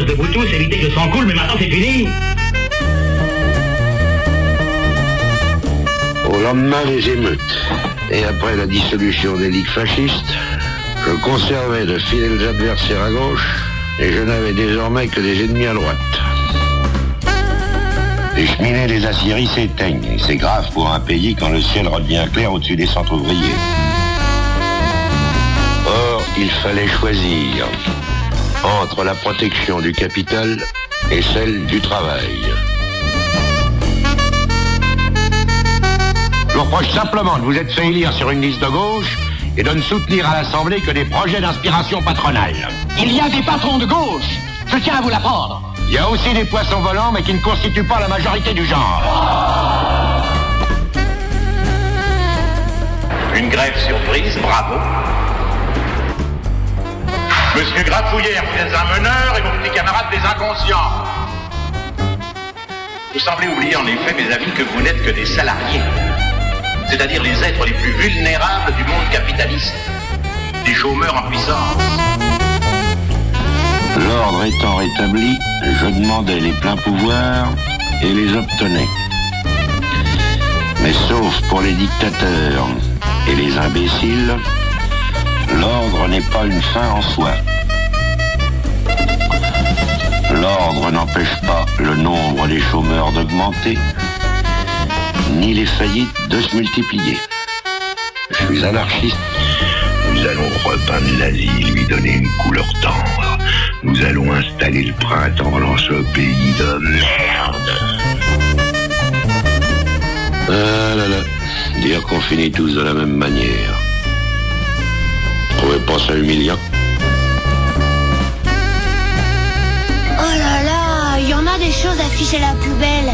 de vous tous, éviter que le sang coule, mais maintenant c'est fini. Au lendemain des émeutes, et après la dissolution des ligues fascistes, je conservais de fidèles adversaires à gauche, et je n'avais désormais que des ennemis à droite. Les cheminées des aciéries s'éteignent, et c'est grave pour un pays quand le ciel redevient clair au-dessus des centres ouvriers. Or, il fallait choisir entre la protection du capital et celle du travail. Je vous reproche simplement de vous être fait élire sur une liste de gauche et de ne soutenir à l'Assemblée que des projets d'inspiration patronale. Il y a des patrons de gauche, je tiens à vous l'apprendre. Il y a aussi des poissons volants, mais qui ne constituent pas la majorité du genre. Une grève surprise, bravo. Monsieur Grafouillère, vous êtes un meneur et vos petits camarades des inconscients. Vous semblez oublier en effet, mes amis, que vous n'êtes que des salariés. C'est-à-dire les êtres les plus vulnérables du monde capitaliste. Des chômeurs en puissance. L'ordre étant rétabli, je demandais les pleins pouvoirs et les obtenais. Mais sauf pour les dictateurs et les imbéciles, l'ordre n'est pas une fin en soi. L'ordre n'empêche pas le nombre des chômeurs d'augmenter, ni les faillites de se multiplier. Je suis anarchiste. Nous allons repeindre la ville, lui donner une couleur tendre. Nous allons installer le printemps dans ce pays de merde. Ah là là, dire qu'on finit tous de la même manière. Trouvez pas ça humiliant? Oh là là, il y en a des choses à ficher à la poubelle.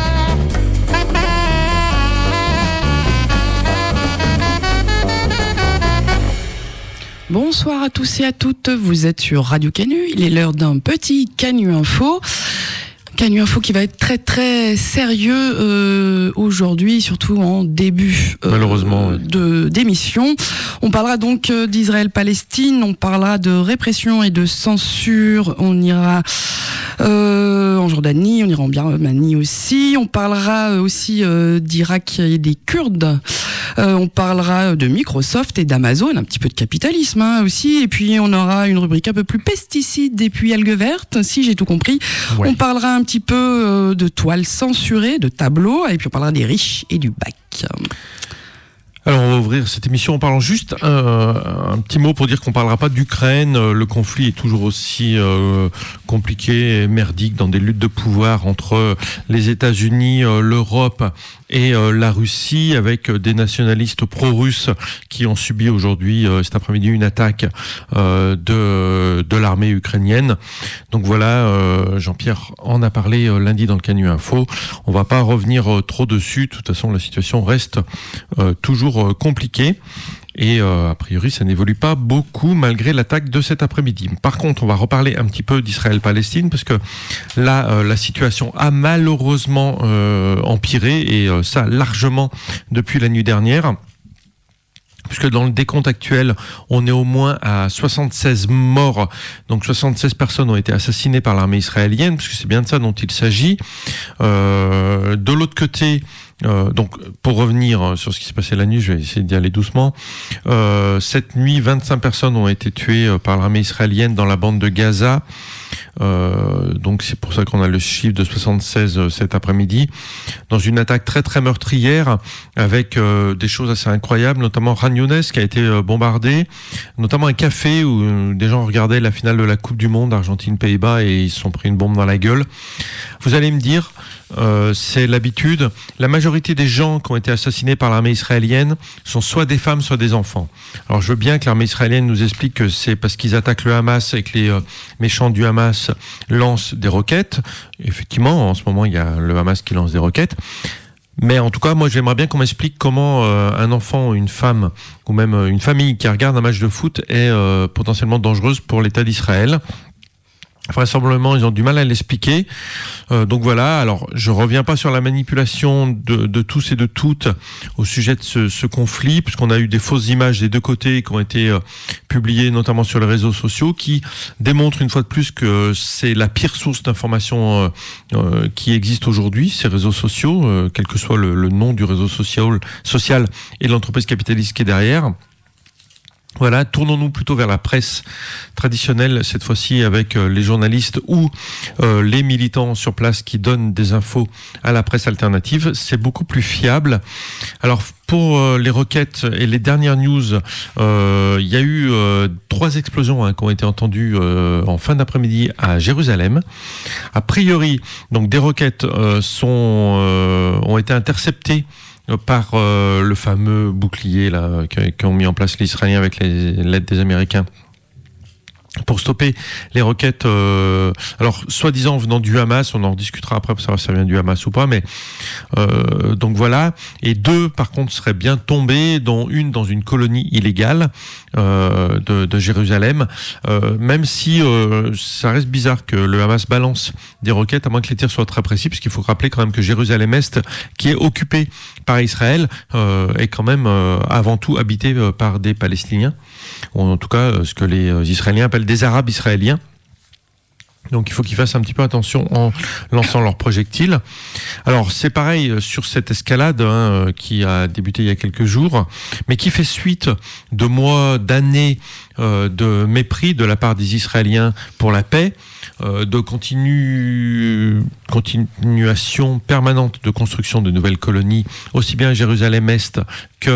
Bonsoir à tous et à toutes, vous êtes sur Radio Canu, il est l'heure d'un petit Canu Info. Canu Info qui va être très très sérieux aujourd'hui, surtout en début malheureusement d'émission. On parlera donc d'Israël-Palestine, on parlera de répression et de censure, on ira en Jordanie, on ira en Birmanie aussi, on parlera aussi d'Irak et des Kurdes. On parlera de Microsoft et d'Amazon, un petit peu de capitalisme aussi, et puis on aura une rubrique un peu plus pesticides et puis algues vertes, si j'ai tout compris. Ouais. On parlera un petit peu de toiles censurées, de tableaux, et puis on parlera des riches et du bac. Alors on va ouvrir cette émission en parlant juste un petit mot pour dire qu'on ne parlera pas d'Ukraine. Le conflit est toujours aussi compliqué et merdique dans des luttes de pouvoir entre les États-Unis, l'Europe et la Russie, avec des nationalistes pro-russes qui ont subi aujourd'hui, cet après-midi, une attaque de l'armée ukrainienne. Donc voilà, Jean-Pierre en a parlé lundi dans le Canu Info. On ne va pas revenir trop dessus. De toute façon, la situation reste toujours compliquée. Et a priori, ça n'évolue pas beaucoup malgré l'attaque de cet après-midi. Par contre, on va reparler un petit peu d'Israël-Palestine parce que là, la situation a malheureusement empiré et ça largement depuis la nuit dernière. Puisque dans le décompte actuel, on est au moins à 76 morts. Donc 76 personnes ont été assassinées par l'armée israélienne, puisque c'est bien de ça dont il s'agit. De l'autre côté, donc pour revenir sur ce qui s'est passé la nuit, je vais essayer d'y aller doucement. Cette nuit, 25 personnes ont été tuées par l'armée israélienne dans la bande de Gaza. Donc c'est pour ça qu'on a le chiffre de 76 cet après-midi, dans une attaque très très meurtrière avec des choses assez incroyables, notamment Khan Younes qui a été bombardé, notamment un café où des gens regardaient la finale de la Coupe du Monde Argentine-Pays-Bas et ils se sont pris une bombe dans la gueule. Vous allez me dire, c'est l'habitude, la majorité des gens qui ont été assassinés par l'armée israélienne sont soit des femmes, soit des enfants. Alors je veux bien que l'armée israélienne nous explique que c'est parce qu'ils attaquent le Hamas et que les méchants du Hamas lancent des roquettes. Effectivement, en ce moment, il y a le Hamas qui lance des roquettes. Mais en tout cas, moi, j'aimerais bien qu'on m'explique comment un enfant, une femme, ou même une famille qui regarde un match de foot est potentiellement dangereuse pour l'État d'Israël. Vraisemblablement, ils ont du mal à l'expliquer. Donc voilà, alors je reviens pas sur la manipulation de tous et de toutes au sujet de ce conflit, puisqu'on a eu des fausses images des deux côtés qui ont été publiées notamment sur les réseaux sociaux, qui démontrent une fois de plus que c'est la pire source d'information qui existe aujourd'hui, ces réseaux sociaux, quel que soit le nom du réseau social et de l'entreprise capitaliste qui est derrière. Voilà, tournons-nous plutôt vers la presse traditionnelle, cette fois-ci avec les journalistes ou les militants sur place qui donnent des infos à la presse alternative. C'est beaucoup plus fiable. Alors, pour les requêtes et les dernières news, il y a eu 3 explosions qui ont été entendues en fin d'après-midi à Jérusalem. A priori, donc des roquettes ont été interceptées par le fameux bouclier là qu'ont mis en place les Israéliens avec l'aide des Américains pour stopper les roquettes, alors soi-disant venant du Hamas, on en discutera après pour savoir si ça vient du Hamas ou pas, mais donc voilà, et 2 par contre seraient bien tombées, dont une dans une colonie illégale de Jérusalem, même si ça reste bizarre que le Hamas balance des roquettes, à moins que les tirs soient très précis, parce qu'il faut rappeler quand même que Jérusalem-Est, qui est occupée par Israël, est quand même avant tout habitée par des Palestiniens, ou en tout cas ce que les Israéliens appellent des Arabes israéliens. Donc il faut qu'ils fassent un petit peu attention en lançant leurs projectiles. Alors c'est pareil sur cette escalade qui a débuté il y a quelques jours, mais qui fait suite de mois, d'années de mépris de la part des Israéliens pour la paix, de continuation permanente de construction de nouvelles colonies, aussi bien à Jérusalem-Est que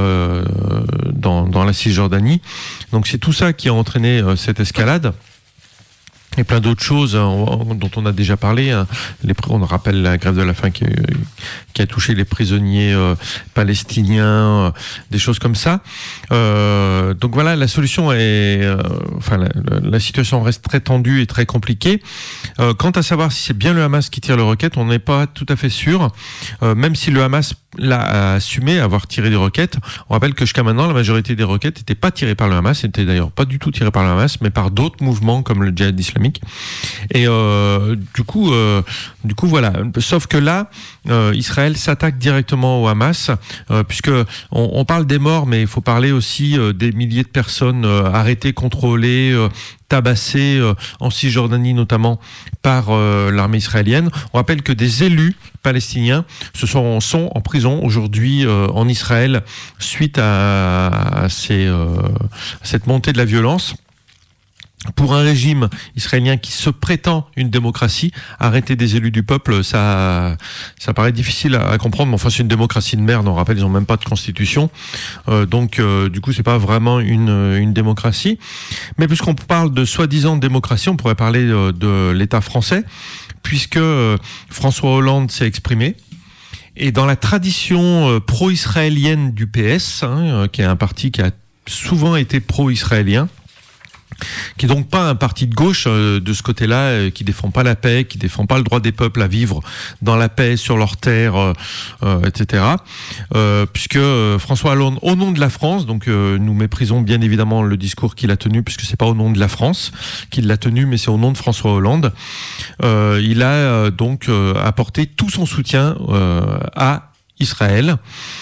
dans la Cisjordanie. Donc c'est tout ça qui a entraîné cette escalade. Et plein d'autres choses dont on a déjà parlé. On rappelle la grève de la faim qui a touché les prisonniers palestiniens, des choses comme ça. Donc voilà, la solution est... la situation reste très tendue et très compliquée. Quant à savoir si c'est bien le Hamas qui tire les roquettes, on n'est pas tout à fait sûr. Même si le Hamas l'a assumé, avoir tiré des roquettes, on rappelle que jusqu'à maintenant, la majorité des roquettes n'étaient pas tirées par le Hamas, n'étaient d'ailleurs pas du tout tirées par le Hamas, mais par d'autres mouvements comme le djihad islamique. Et du coup voilà. Sauf que là, Israël s'attaque directement au Hamas, puisque on parle des morts, mais il faut parler aussi des milliers de personnes arrêtées, contrôlées, tabassés en Cisjordanie notamment par l'armée israélienne. On rappelle que des élus palestiniens sont en prison aujourd'hui en Israël suite à cette montée de la violence. Pour un régime israélien qui se prétend une démocratie, arrêter des élus du peuple, ça paraît difficile à comprendre, mais enfin c'est une démocratie de merde, on rappelle, ils n'ont même pas de constitution, donc du coup c'est pas vraiment une démocratie. Mais puisqu'on parle de soi-disant démocratie, on pourrait parler de l'État français, puisque François Hollande s'est exprimé. Et dans la tradition pro-israélienne du PS, qui est un parti qui a souvent été pro-israélien, qui est donc pas un parti de gauche de ce côté-là, qui défend pas la paix, qui défend pas le droit des peuples à vivre dans la paix sur leurs terres, etc. Puisque François Hollande, au nom de la France, donc nous méprisons bien évidemment le discours qu'il a tenu, puisque c'est pas au nom de la France qu'il l'a tenu, mais c'est au nom de François Hollande. Il a donc apporté tout son soutien à Israël,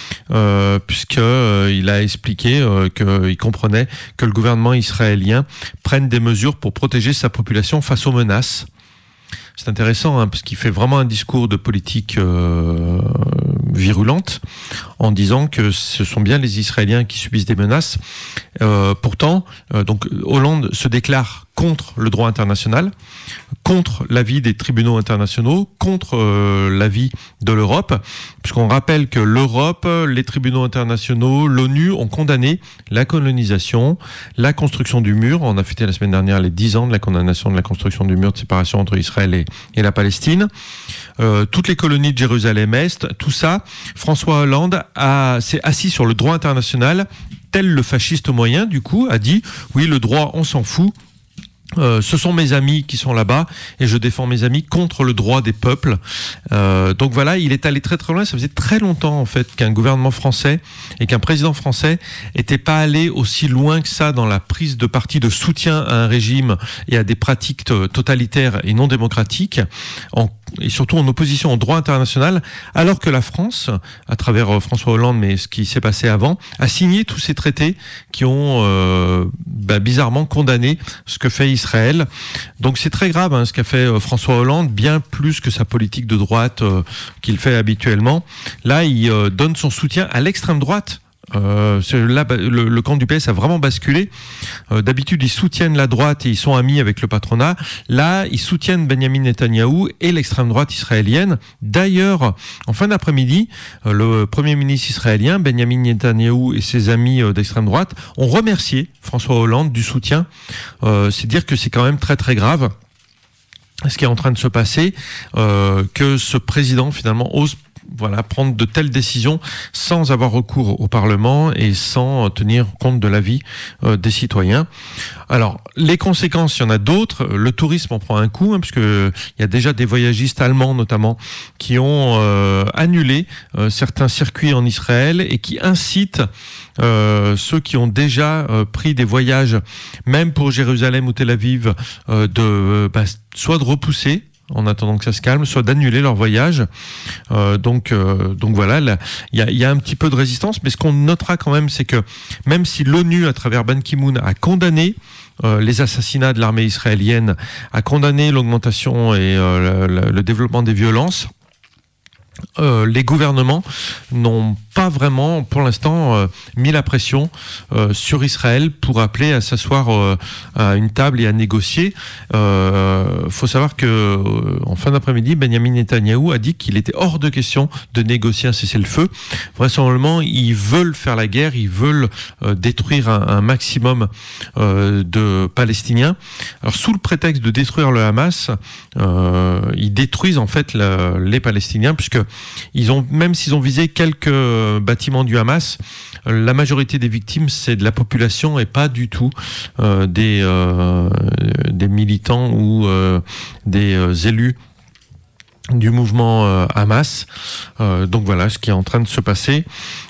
puisqu'il a expliqué qu'il comprenait que le gouvernement israélien prenne des mesures pour protéger sa population face aux menaces. C'est intéressant, parce qu'il fait vraiment un discours de politique virulente, en disant que ce sont bien les Israéliens qui subissent des menaces. Pourtant, donc Hollande se déclare contre le droit international, contre l'avis des tribunaux internationaux, contre l'avis de l'Europe, puisqu'on rappelle que l'Europe, les tribunaux internationaux, l'ONU ont condamné la colonisation, la construction du mur. On a fêté la semaine dernière les 10 ans de la condamnation de la construction du mur de séparation entre Israël et la Palestine. Toutes les colonies de Jérusalem-Est, tout ça, François Hollande s'est assis sur le droit international, tel le fasciste moyen, du coup, a dit, oui, le droit, on s'en fout. Ce sont mes amis qui sont là-bas et je défends mes amis contre le droit des peuples. Donc voilà, il est allé très très loin. Ça faisait très longtemps en fait qu'un gouvernement français et qu'un président français n'était pas allé aussi loin que ça dans la prise de parti de soutien à un régime et à des pratiques totalitaires et non démocratiques, et surtout en opposition au droit international, alors que la France, à travers François Hollande, mais ce qui s'est passé avant, a signé tous ces traités qui ont bizarrement condamné ce que fait Israël. Donc c'est très grave ce qu'a fait François Hollande, bien plus que sa politique de droite qu'il fait habituellement. Là, il donne son soutien à l'extrême droite. Là, le camp du PS a vraiment basculé. D'habitude, ils soutiennent la droite et ils sont amis avec le patronat. Là, ils soutiennent Benyamin Netanyahou et l'extrême droite israélienne. D'ailleurs, en fin d'après-midi, le premier ministre israélien, Benyamin Netanyahou, et ses amis d'extrême droite ont remercié François Hollande du soutien. C'est dire que c'est quand même très très grave ce qui est en train de se passer, que ce président finalement ose prendre de telles décisions sans avoir recours au Parlement et sans tenir compte de l'avis des citoyens. Alors, les conséquences, il y en a d'autres. Le tourisme en prend un coup, puisque il y a déjà des voyagistes allemands notamment qui ont annulé certains circuits en Israël et qui incitent ceux qui ont déjà pris des voyages, même pour Jérusalem ou Tel Aviv, soit de repousser en attendant que ça se calme, soit d'annuler leur voyage. Donc voilà, il y a un petit peu de résistance, mais ce qu'on notera quand même, c'est que même si l'ONU, à travers Ban Ki-moon, a condamné les assassinats de l'armée israélienne, a condamné l'augmentation et le développement des violences, les gouvernements n'ont pas vraiment, pour l'instant, mis la pression sur Israël pour appeler à s'asseoir à une table et à négocier. Faut savoir que en fin d'après-midi, Benyamin Netanyahou a dit qu'il était hors de question de négocier un cessez-le-feu. Vraisemblablement, ils veulent faire la guerre, ils veulent détruire un maximum de Palestiniens. Alors, sous le prétexte de détruire le Hamas, ils détruisent en fait les Palestiniens, puisque même s'ils ont visé quelques bâtiments du Hamas, la majorité des victimes, c'est de la population et pas du tout des militants ou des élus du mouvement Hamas. Donc voilà ce qui est en train de se passer.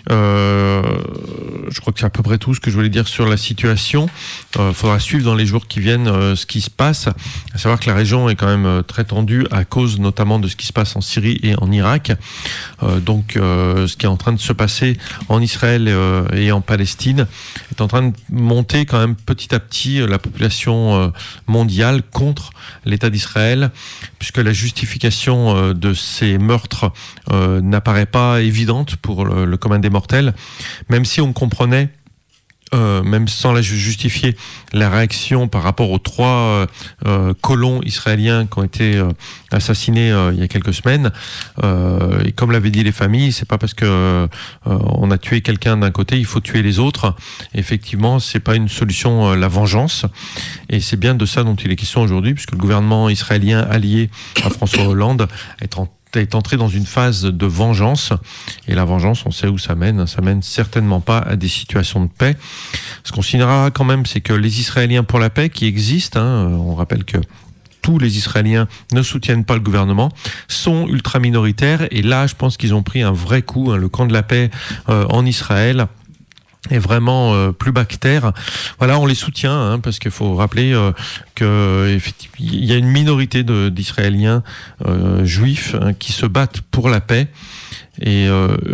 Je crois que c'est à peu près tout ce que je voulais dire sur la situation. Faudra suivre dans les jours qui viennent ce qui se passe. À savoir que la région est quand même très tendue à cause notamment de ce qui se passe en Syrie et en Irak. Donc ce qui est en train de se passer en Israël et en Palestine est en train de monter quand même petit à petit la population mondiale contre l'État d'Israël, puisque la justification de ces meurtres n'apparaît pas évidente pour le commun des mortels, même si on comprenait, même sans la justifier, la réaction par rapport aux 3 colons israéliens qui ont été assassinés il y a quelques semaines. Et comme l'avaient dit les familles, c'est pas parce que on a tué quelqu'un d'un côté, il faut tuer les autres. Et effectivement, c'est pas une solution, la vengeance. Et c'est bien de ça dont il est question aujourd'hui, puisque le gouvernement israélien allié à François Hollande est entré dans une phase de vengeance, et la vengeance, on sait où ça mène certainement pas à des situations de paix. Ce qu'on signalera quand même, c'est que les Israéliens pour la paix qui existent, on rappelle que tous les Israéliens ne soutiennent pas le gouvernement, sont ultra minoritaires, et là je pense qu'ils ont pris un vrai coup, le camp de la paix en Israël est vraiment plus bactère. Voilà, on les soutient, parce qu'il faut rappeler qu'il y a une minorité d'Israéliens juifs qui se battent pour la paix, et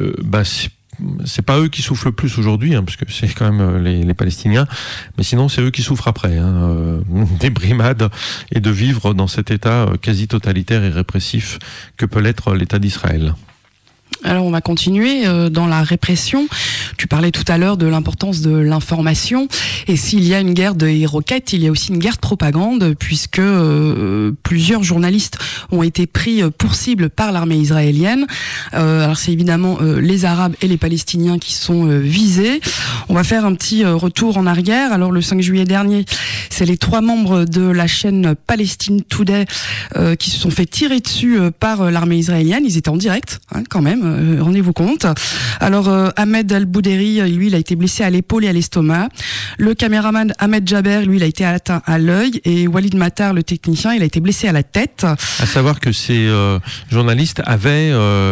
c'est pas eux qui souffrent le plus aujourd'hui, parce que c'est quand même les Palestiniens, mais sinon c'est eux qui souffrent après, des brimades et de vivre dans cet état quasi totalitaire et répressif que peut l'être l'État d'Israël. Alors on va continuer dans la répression. Tu parlais tout à l'heure de l'importance de l'information, et s'il y a une guerre de roquettes, il y a aussi une guerre de propagande, puisque plusieurs journalistes ont été pris pour cible par l'armée israélienne. Alors c'est évidemment les Arabes et les Palestiniens qui sont visés. On va faire un petit retour en arrière. Alors le 5 juillet dernier, c'est les 3 membres de la chaîne Palestine Today qui se sont fait tirer dessus par l'armée israélienne. Ils étaient en direct, quand même. Rendez-vous compte. Alors Ahmed Al-Bouderi Berry, lui, il a été blessé à l'épaule et à l'estomac. Le caméraman Ahmed Jaber, lui, il a été atteint à l'œil. Et Walid Matar, le technicien, il a été blessé à la tête. À savoir que ces journalistes avaient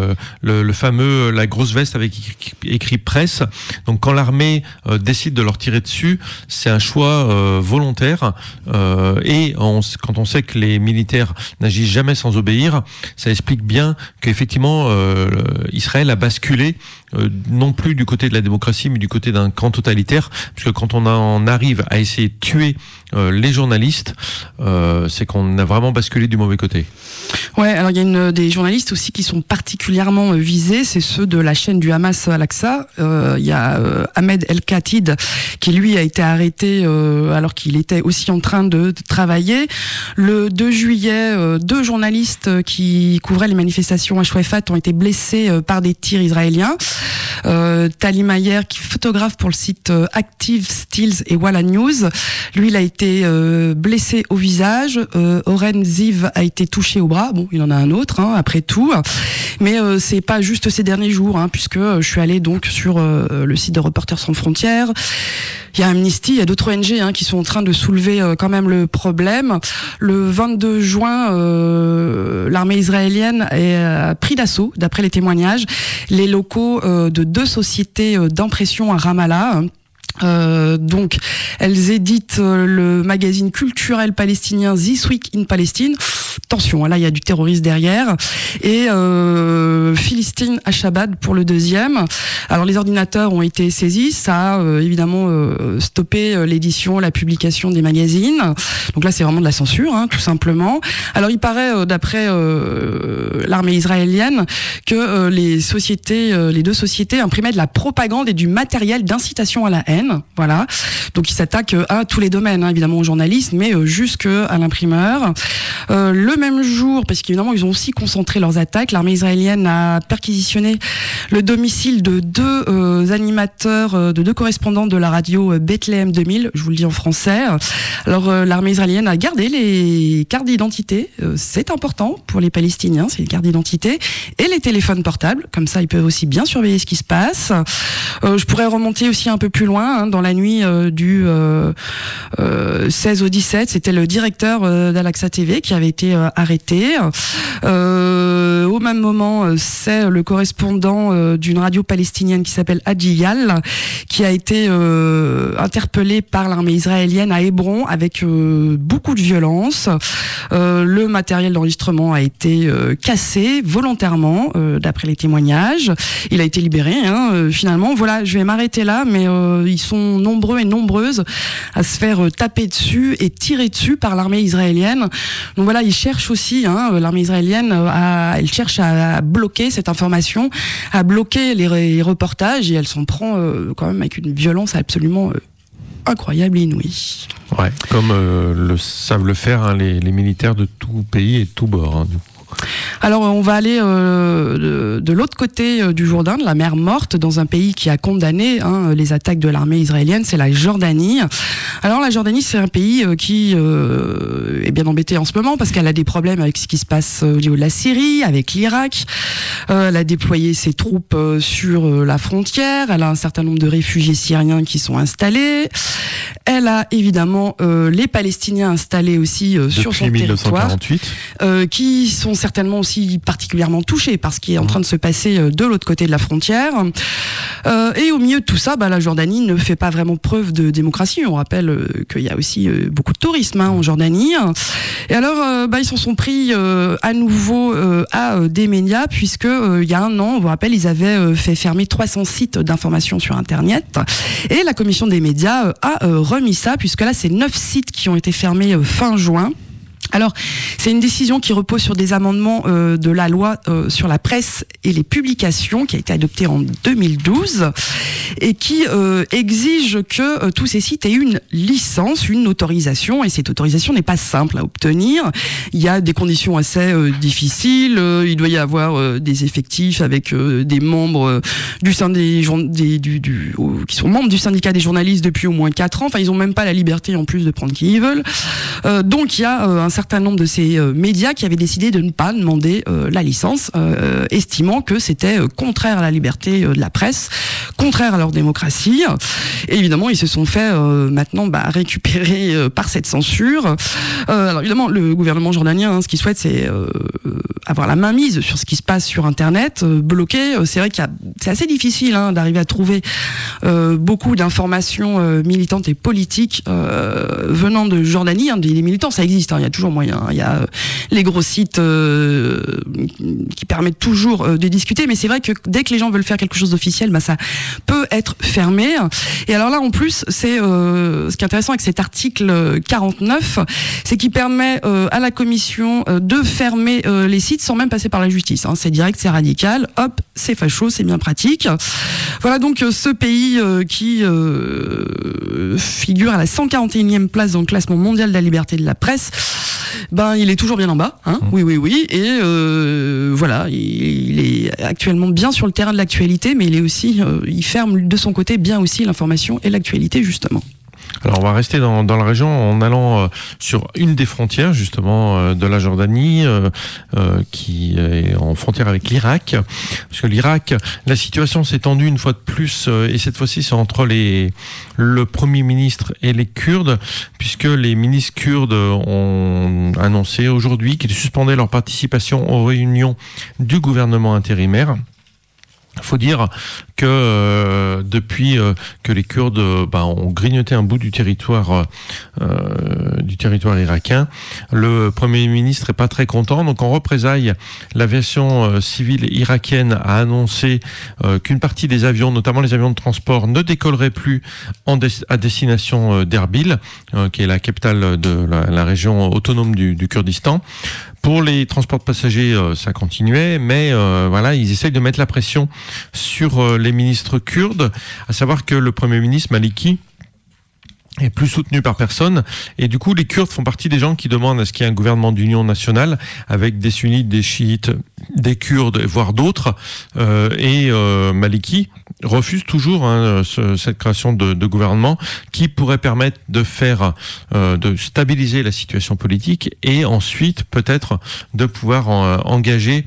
la grosse veste avec écrit presse. Donc quand l'armée décide de leur tirer dessus, c'est un choix volontaire. Et quand on sait que les militaires n'agissent jamais sans obéir, ça explique bien qu'effectivement Israël a basculé non plus du côté de la démocratie, mais du côté d'un camp totalitaire, parce que quand on en arrive à essayer de tuer les journalistes, c'est qu'on a vraiment basculé du mauvais côté. Ouais, alors il y a des journalistes aussi qui sont particulièrement visés, c'est ceux de la chaîne du Hamas Al-Aqsa. Il y a Ahmed El-Khatib qui lui a été arrêté alors qu'il était aussi en train de travailler. Le 2 juillet, 2 journalistes qui couvraient les manifestations à Chouefat ont été blessés par des tirs israéliens. Tali Mayer, qui est photographe pour le site Active Stills et Walla News, lui il a été blessé au visage. Oren Ziv a été touché au bras. Bon, il en a un autre, après tout. Mais c'est pas juste ces derniers jours, puisque je suis allée donc sur le site de Reporters sans frontières. Il y a Amnesty, il y a d'autres ONG qui sont en train de soulever quand même le problème. Le 22 juin, l'armée israélienne a pris d'assaut, d'après les témoignages, les locaux de 2 sociétés d'impression à Ramallah. Donc, elles éditent le magazine culturel palestinien This Week in Palestine. Attention, là il y a du terrorisme derrière. Et Philistine Ashabad pour le deuxième. Alors les ordinateurs ont été saisis, ça a évidemment stoppé l'édition, la publication des magazines. Donc là c'est vraiment de la censure, tout simplement. Alors il paraît, d'après l'armée israélienne, que les 2 sociétés imprimaient de la propagande et du matériel d'incitation à la haine. Voilà. Donc ils s'attaquent à tous les domaines, évidemment aux journalistes, mais jusqu'à l'imprimeur. Le même jour, parce qu'évidemment ils ont aussi concentré leurs attaques, l'armée israélienne a perquisitionné le domicile de 2 animateurs, de 2 correspondants de la radio Bethléem 2000, je vous le dis en français. Alors l'armée israélienne a gardé les cartes d'identité, c'est important pour les Palestiniens, c'est les cartes d'identité, et les téléphones portables, comme ça ils peuvent aussi bien surveiller ce qui se passe. Je pourrais remonter aussi un peu plus loin, dans la nuit du 16 au 17, c'était le directeur d'Al-Aqsa TV qui avait été arrêté. Au même moment, c'est le correspondant d'une radio palestinienne qui s'appelle Adjiyal qui a été interpellé par l'armée israélienne à Hébron avec beaucoup de violence. Le matériel d'enregistrement a été cassé volontairement, d'après les témoignages. Il a été libéré, finalement. Voilà, je vais m'arrêter là, mais ils sont nombreux et nombreuses à se faire taper dessus et tirer dessus par l'armée israélienne. Donc voilà, ils cherchent aussi, l'armée israélienne, elle cherche à bloquer cette information, à bloquer les reportages, et elle s'en prend quand même avec une violence absolument incroyable et inouïe. Ouais, comme savent le faire les militaires de tout pays et de tout bord. Du coup. Alors on va aller de l'autre côté du Jourdain, de la mer Morte, dans un pays qui a condamné les attaques de l'armée israélienne, c'est la Jordanie. Alors la Jordanie, c'est un pays qui est bien embêté en ce moment parce qu'elle a des problèmes avec ce qui se passe au niveau de la Syrie, avec l'Irak. Elle a déployé ses troupes sur la frontière, elle a un certain nombre de réfugiés syriens qui sont installés. Elle a évidemment les Palestiniens installés aussi sur son territoire, qui sont certainement aussi particulièrement touchés par ce qui est en train de se passer de l'autre côté de la frontière. Et au milieu de tout ça, la Jordanie ne fait pas vraiment preuve de démocratie. On rappelle qu'il y a aussi beaucoup de tourisme en Jordanie. Et alors, ils s'en sont pris à nouveau à des médias, puisque il y a un an, on vous rappelle, ils avaient fait fermer 300 sites d'information sur Internet. Et la commission des médias a remis ça, puisque là, c'est 9 sites qui ont été fermés fin juin. Alors, c'est une décision qui repose sur des amendements de la loi sur la presse et les publications qui a été adoptée en 2012 et qui exige que tous ces sites aient une licence, une autorisation, et cette autorisation n'est pas simple à obtenir. Il y a des conditions assez difficiles, il doit y avoir des effectifs avec des membres du sein qui sont membres du syndicat des journalistes depuis au moins 4 ans, enfin ils ont même pas la liberté en plus de prendre qui ils veulent. Donc il y a un certain nombre de ces médias qui avaient décidé de ne pas demander la licence, estimant que c'était contraire à la liberté de la presse, contraire à leur démocratie. Et évidemment, ils se sont fait maintenant récupérer par cette censure. Alors évidemment, le gouvernement jordanien, ce qu'il souhaite, c'est avoir la main mise sur ce qui se passe sur Internet, bloquer. C'est vrai c'est assez difficile d'arriver à trouver beaucoup d'informations militantes et politiques venant de Jordanie. Les militants, ça existe, il y a toujours moyen. Il y a les gros sites qui permettent toujours de discuter, mais c'est vrai que dès que les gens veulent faire quelque chose d'officiel, ça peut être fermé. Et alors là, en plus, c'est ce qui est intéressant avec cet article 49, c'est qu'il permet à la commission de fermer les sites sans même passer par la justice. C'est direct, c'est radical, hop, c'est facho, c'est bien pratique. Voilà donc ce pays qui figure à la 141e place dans le classement mondial de la liberté de la presse. Il est toujours bien en bas, oui, et voilà, il est actuellement bien sur le terrain de l'actualité, mais il est aussi, il ferme de son côté bien aussi l'information et l'actualité justement. Alors on va rester dans la région en allant sur une des frontières justement de la Jordanie qui est en frontière avec l'Irak, parce que l'Irak, la situation s'est tendue une fois de plus et cette fois-ci c'est entre le Premier ministre et les Kurdes, puisque les milices kurdes ont annoncé aujourd'hui qu'ils suspendaient leur participation aux réunions du gouvernement intérimaire. Il faut dire que depuis que les Kurdes ont grignoté un bout du territoire irakien, le Premier ministre est pas très content. Donc en représailles, l'aviation civile irakienne a annoncé qu'une partie des avions, notamment les avions de transport, ne décolleraient plus à destination d'Erbil, qui est la capitale de la région autonome du Kurdistan. Pour les transports de passagers, ça continuait, mais ils essayent de mettre la pression sur les ministres kurdes, à savoir que le Premier ministre Maliki est plus soutenu par personne, et du coup les Kurdes font partie des gens qui demandent à ce qu'il y ait un gouvernement d'union nationale avec des sunnites, des chiites, des Kurdes, voire d'autres, et Maliki refuse toujours cette création de gouvernement qui pourrait permettre de de stabiliser la situation politique et ensuite peut-être de pouvoir engager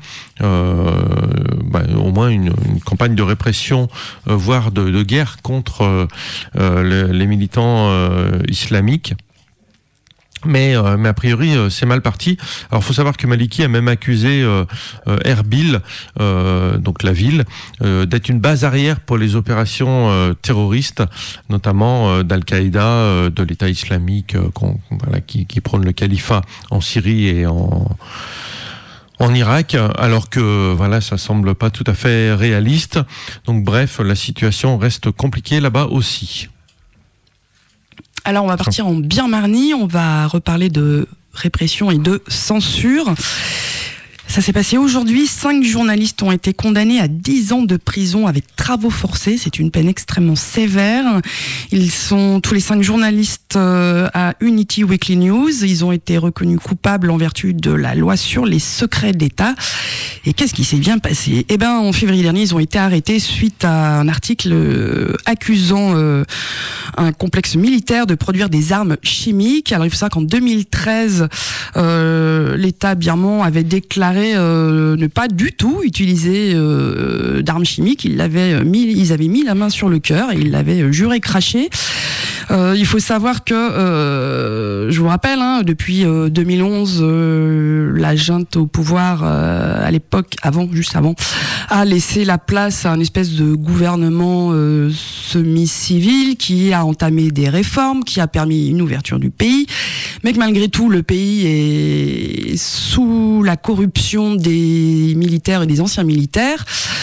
au moins une campagne de répression, voire de guerre contre les militants islamiques. Mais a priori c'est mal parti. Alors faut savoir que Maliki a même accusé Erbil, donc la ville, d'être une base arrière pour les opérations terroristes, notamment d'Al-Qaïda, de l'État islamique, qui prône le califat en Syrie et en Irak, alors que ça semble pas tout à fait réaliste. Donc bref, la situation reste compliquée là-bas aussi. Alors on va partir en Birmanie, on va reparler de répression et de censure. Ça s'est passé aujourd'hui, 5 journalistes ont été condamnés à 10 ans de prison avec travaux forcés, c'est une peine extrêmement sévère. Ils sont tous les 5 journalistes à Unity Weekly News, ils ont été reconnus coupables en vertu de la loi sur les secrets d'État. Et qu'est-ce qui s'est bien passé ? En février dernier, ils ont été arrêtés suite à un article accusant un complexe militaire de produire des armes chimiques. Alors il faut savoir qu'en 2013, l'État birman avait déclaré ne pas du tout utiliser d'armes chimiques. Ils avaient mis la main sur le cœur et ils l'avaient juré craché. Il faut savoir que, je vous rappelle, depuis 2011, la junte au pouvoir, à l'époque, juste avant, a laissé la place à un espèce de gouvernement semi-civil qui a entamé des réformes, qui a permis une ouverture du pays, mais que malgré tout, le pays est sous la corruption des militaires et des anciens militaires.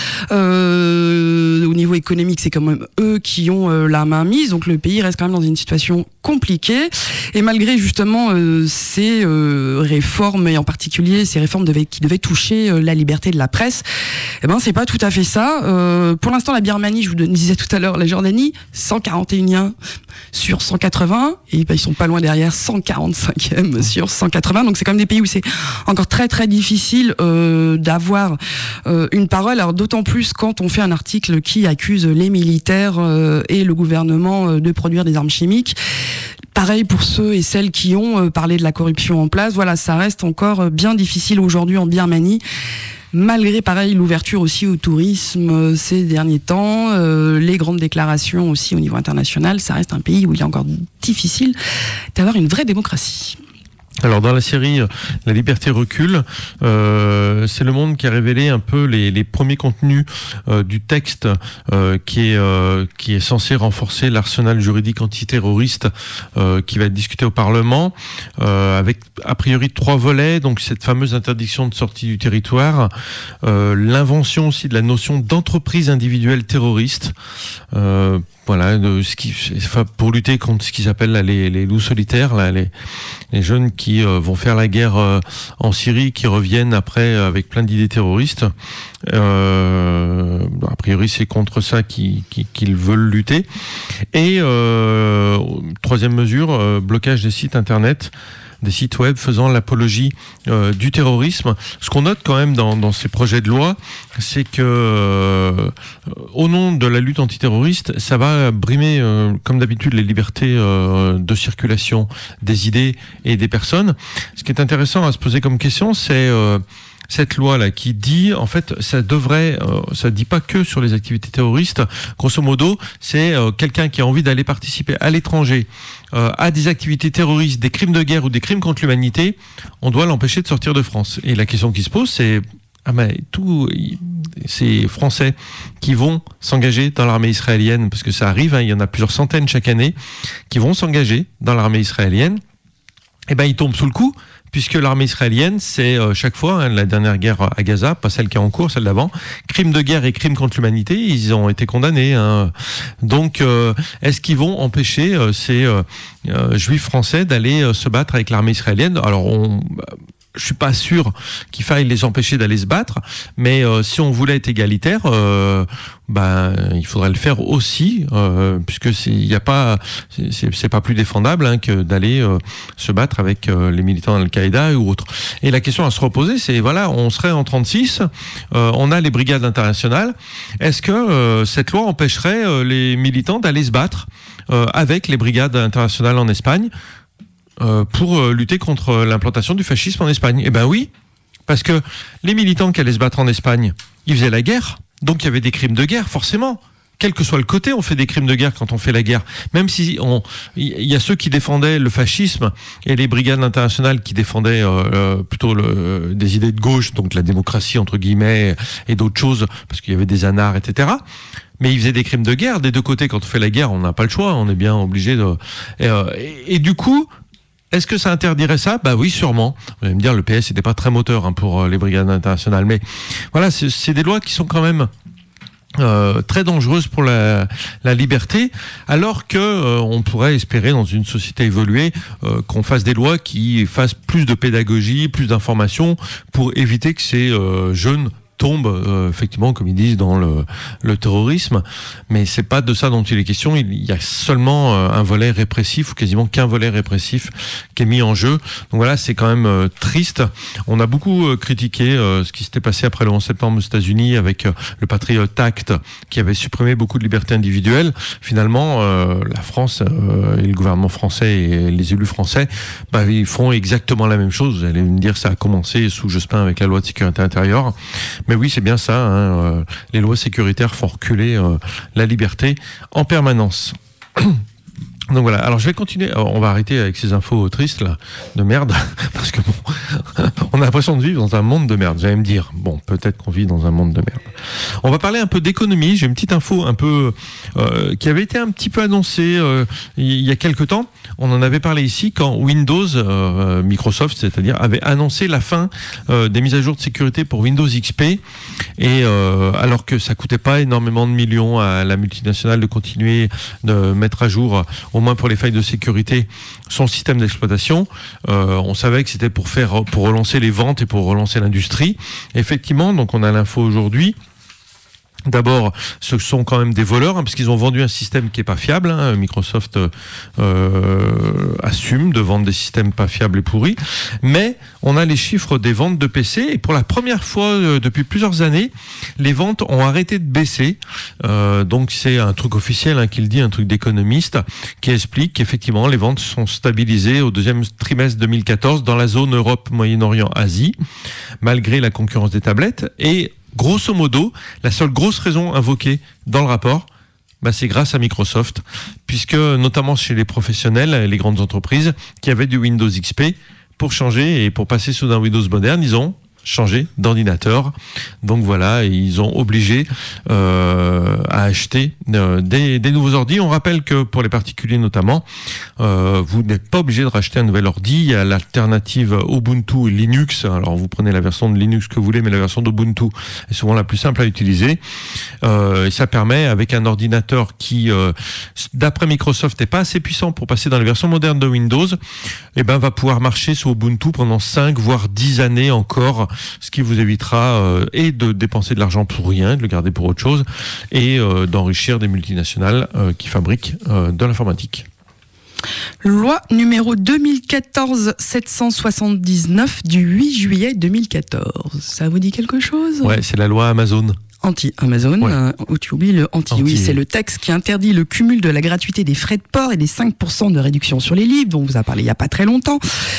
Au niveau économique, c'est quand même eux qui ont la main mise, donc le pays reste quand même dans une situation compliquée. Et malgré justement ces réformes, et en particulier ces réformes qui devaient toucher la liberté de la presse, c'est pas tout à fait ça. Pour l'instant, la Birmanie, je vous disais tout à l'heure, la Jordanie, 141e sur 180, et ils sont pas loin derrière, 145e sur 180. Donc c'est quand même des pays où c'est encore très très difficile d'avoir une parole. Alors d'autant plus plus quand on fait un article qui accuse les militaires et le gouvernement de produire des armes chimiques. Pareil pour ceux et celles qui ont parlé de la corruption en place. Voilà, ça reste encore bien difficile aujourd'hui en Birmanie. Malgré, pareil, l'ouverture aussi au tourisme ces derniers temps, les grandes déclarations aussi au niveau international, ça reste un pays où il est encore difficile d'avoir une vraie démocratie. Alors dans la série La liberté recule, c'est Le Monde qui a révélé un peu les premiers contenus du texte qui est censé renforcer l'arsenal juridique antiterroriste qui va être discuté au Parlement avec a priori 3 volets, donc cette fameuse interdiction de sortie du territoire, l'invention aussi de la notion d'entreprise individuelle terroriste, voilà, pour lutter contre ce qu'ils appellent là, les loups solitaires, là, les jeunes qui vont faire la guerre en Syrie, qui reviennent après avec plein d'idées terroristes. A priori, c'est contre ça qu'ils veulent lutter. Et 3e mesure, blocage des sites internet, des sites web faisant l'apologie du terrorisme. Ce qu'on note quand même dans ces projets de loi, c'est que au nom de la lutte antiterroriste, ça va brimer, comme d'habitude, les libertés de circulation des idées et des personnes. Ce qui est intéressant à se poser comme question, c'est cette loi-là qui dit, en fait, ça dit pas que sur les activités terroristes. Grosso modo, c'est quelqu'un qui a envie d'aller participer à l'étranger à des activités terroristes, des crimes de guerre ou des crimes contre l'humanité, on doit l'empêcher de sortir de France. Et la question qui se pose, c'est tous ces Français qui vont s'engager dans l'armée israélienne, parce que ça arrive, il y en a plusieurs centaines chaque année, qui vont s'engager dans l'armée israélienne, ils tombent sous le coup, puisque l'armée israélienne, c'est chaque fois, la dernière guerre à Gaza, pas celle qui est en cours, celle d'avant, crimes de guerre et crimes contre l'humanité, ils ont été condamnés. Donc, est-ce qu'ils vont empêcher ces juifs français d'aller se battre avec l'armée israélienne ? Alors, je suis pas sûr qu'il faille les empêcher d'aller se battre, mais si on voulait être égalitaire, il faudrait le faire aussi, puisque c'est pas plus défendable que d'aller se battre avec les militants d'Al-Qaïda ou autres. Et la question à se reposer, c'est voilà, on serait en 36, on a les brigades internationales. Est-ce que cette loi empêcherait les militants d'aller se battre avec les brigades internationales en Espagne? Pour lutter contre l'implantation du fascisme en Espagne. Eh ben oui, parce que les militants qui allaient se battre en Espagne, ils faisaient la guerre, donc il y avait des crimes de guerre, forcément. Quel que soit le côté, on fait des crimes de guerre quand on fait la guerre. Même si il y a ceux qui défendaient le fascisme et les brigades internationales qui défendaient plutôt des idées de gauche, donc la démocratie entre guillemets et d'autres choses, parce qu'il y avait des anards, etc. Mais ils faisaient des crimes de guerre des deux côtés. Quand on fait la guerre, on n'a pas le choix, on est bien obligé de. Et du coup. Est-ce que ça interdirait ça ? Oui, sûrement. Vous allez me dire, le PS n'était pas très moteur pour les brigades internationales. Mais voilà, c'est des lois qui sont quand même très dangereuses pour la liberté, alors que on pourrait espérer, dans une société évoluée, qu'on fasse des lois qui fassent plus de pédagogie, plus d'information, pour éviter que ces jeunes tombent, effectivement, comme ils disent, dans le terrorisme. Mais c'est pas de ça dont il est question. Il y a seulement un volet répressif, ou quasiment qu'un volet répressif qui est mis en jeu. Donc voilà, c'est quand même triste. On a beaucoup critiqué ce qui s'était passé après le 11 septembre aux États-Unis avec le Patriot Act qui avait supprimé beaucoup de libertés individuelles. Finalement, la France et le gouvernement français et les élus français, ils font exactement la même chose. Vous allez me dire, ça a commencé sous Jospin avec la loi de sécurité intérieure. Mais oui, c'est bien ça. Les lois sécuritaires font reculer la liberté en permanence. Donc voilà, alors je vais continuer. Alors, on va arrêter avec ces infos tristes là, de merde, parce que on a l'impression de vivre dans un monde de merde. J'allais me dire, peut-être qu'on vit dans un monde de merde. On va parler un peu d'économie. J'ai une petite info un peu qui avait été un petit peu annoncée il y a quelques temps. On en avait parlé ici quand Windows, Microsoft, c'est-à-dire, avait annoncé la fin des mises à jour de sécurité pour Windows XP. Et alors que ça coûtait pas énormément de millions à la multinationale de continuer de mettre à jour, au moins pour les failles de sécurité, son système d'exploitation, on savait que c'était pour relancer les ventes et pour relancer l'industrie. Effectivement, donc on a l'info aujourd'hui D'abord, ce sont quand même des voleurs, parce qu'ils ont vendu un système qui est pas fiable. Microsoft assume de vendre des systèmes pas fiables et pourris. Mais on a les chiffres des ventes de PC, et pour la première fois depuis plusieurs années, les ventes ont arrêté de baisser. Donc c'est un truc officiel qui le dit, un truc d'économiste, qui explique qu'effectivement les ventes sont stabilisées au deuxième trimestre 2014 dans la zone Europe, Moyen-Orient, Asie, malgré la concurrence des tablettes. Et grosso modo, la seule grosse raison invoquée dans le rapport, c'est grâce à Microsoft, puisque notamment chez les professionnels, les grandes entreprises qui avaient du Windows XP, pour changer et pour passer sous un Windows moderne, ils ont changé d'ordinateur. Donc voilà, ils ont obligé à acheter des nouveaux ordi. On rappelle que pour les particuliers notamment, vous n'êtes pas obligé de racheter un nouvel ordi. Il y a l'alternative Ubuntu et Linux. Alors vous prenez la version de Linux que vous voulez, mais la version d'Ubuntu est souvent la plus simple à utiliser. Et ça permet, avec un ordinateur qui, d'après Microsoft, n'est pas assez puissant pour passer dans les versions modernes de Windows, va pouvoir marcher sous Ubuntu pendant 5 voire 10 années encore, ce qui vous évitera et de dépenser de l'argent pour rien, de le garder pour autre chose, et d'enrichir des multinationales qui fabriquent de l'informatique. Loi numéro 2014-779 du 8 juillet 2014. Ça vous dit quelque chose ? Ouais, c'est la loi Amazon. Anti-Amazon, ouais. Où tu oublies le anti. Oui, c'est le texte qui interdit le cumul de la gratuité des frais de port et des 5% de réduction sur les livres, dont on vous a parlé il n'y a pas très longtemps.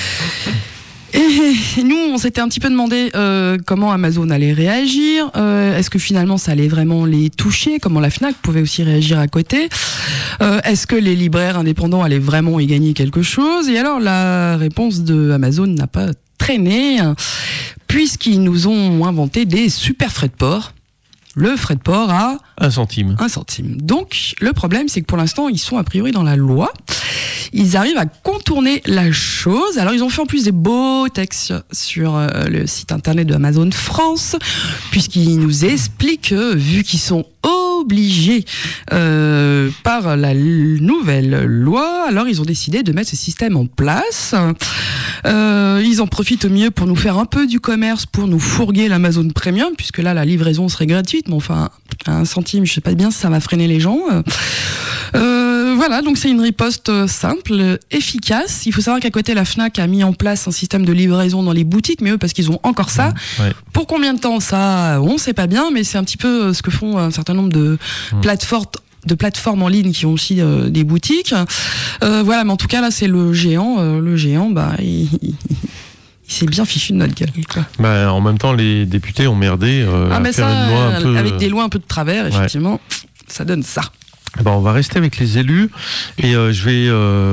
Et nous, on s'était un petit peu demandé comment Amazon allait réagir. Est-ce que finalement ça allait vraiment les toucher ? Comment la Fnac pouvait aussi réagir à côté ? Est-ce que les libraires indépendants allaient vraiment y gagner quelque chose ? Et alors la réponse de Amazon n'a pas traîné, puisqu'ils nous ont inventé des super frais de port. Le frais de port à 1 centime. 1 centime. Donc, le problème, c'est que pour l'instant, ils sont a priori dans la loi. Ils arrivent à contourner la chose. Alors, ils ont fait en plus des beaux textes sur le site internet de Amazon France, puisqu'ils nous expliquent que, vu qu'ils sont obligés par la nouvelle loi, alors ils ont décidé de mettre ce système en place. Ils en profitent au mieux pour nous faire un peu du commerce, pour nous fourguer l'Amazon Premium, puisque là, la livraison serait gratuite, mais enfin, à 1 centime, je sais pas bien si ça va freiner les gens. Voilà, donc c'est une riposte simple, efficace. Il faut savoir qu'à côté, la Fnac a mis en place un système de livraison dans les boutiques, mais eux, parce qu'ils ont encore ça. Ouais. Pour combien de temps ça, on sait pas bien, mais c'est un petit peu ce que font un certain nombre de plateformes en ligne qui ont aussi des boutiques. Voilà, mais en tout cas, là, c'est le géant. Il s'est bien fichu de notre gueule, quoi. En même temps, les députés ont merdé à faire une loi un peu... Avec des lois un peu de travers, effectivement, ça donne ça. On va rester avec les élus et je vais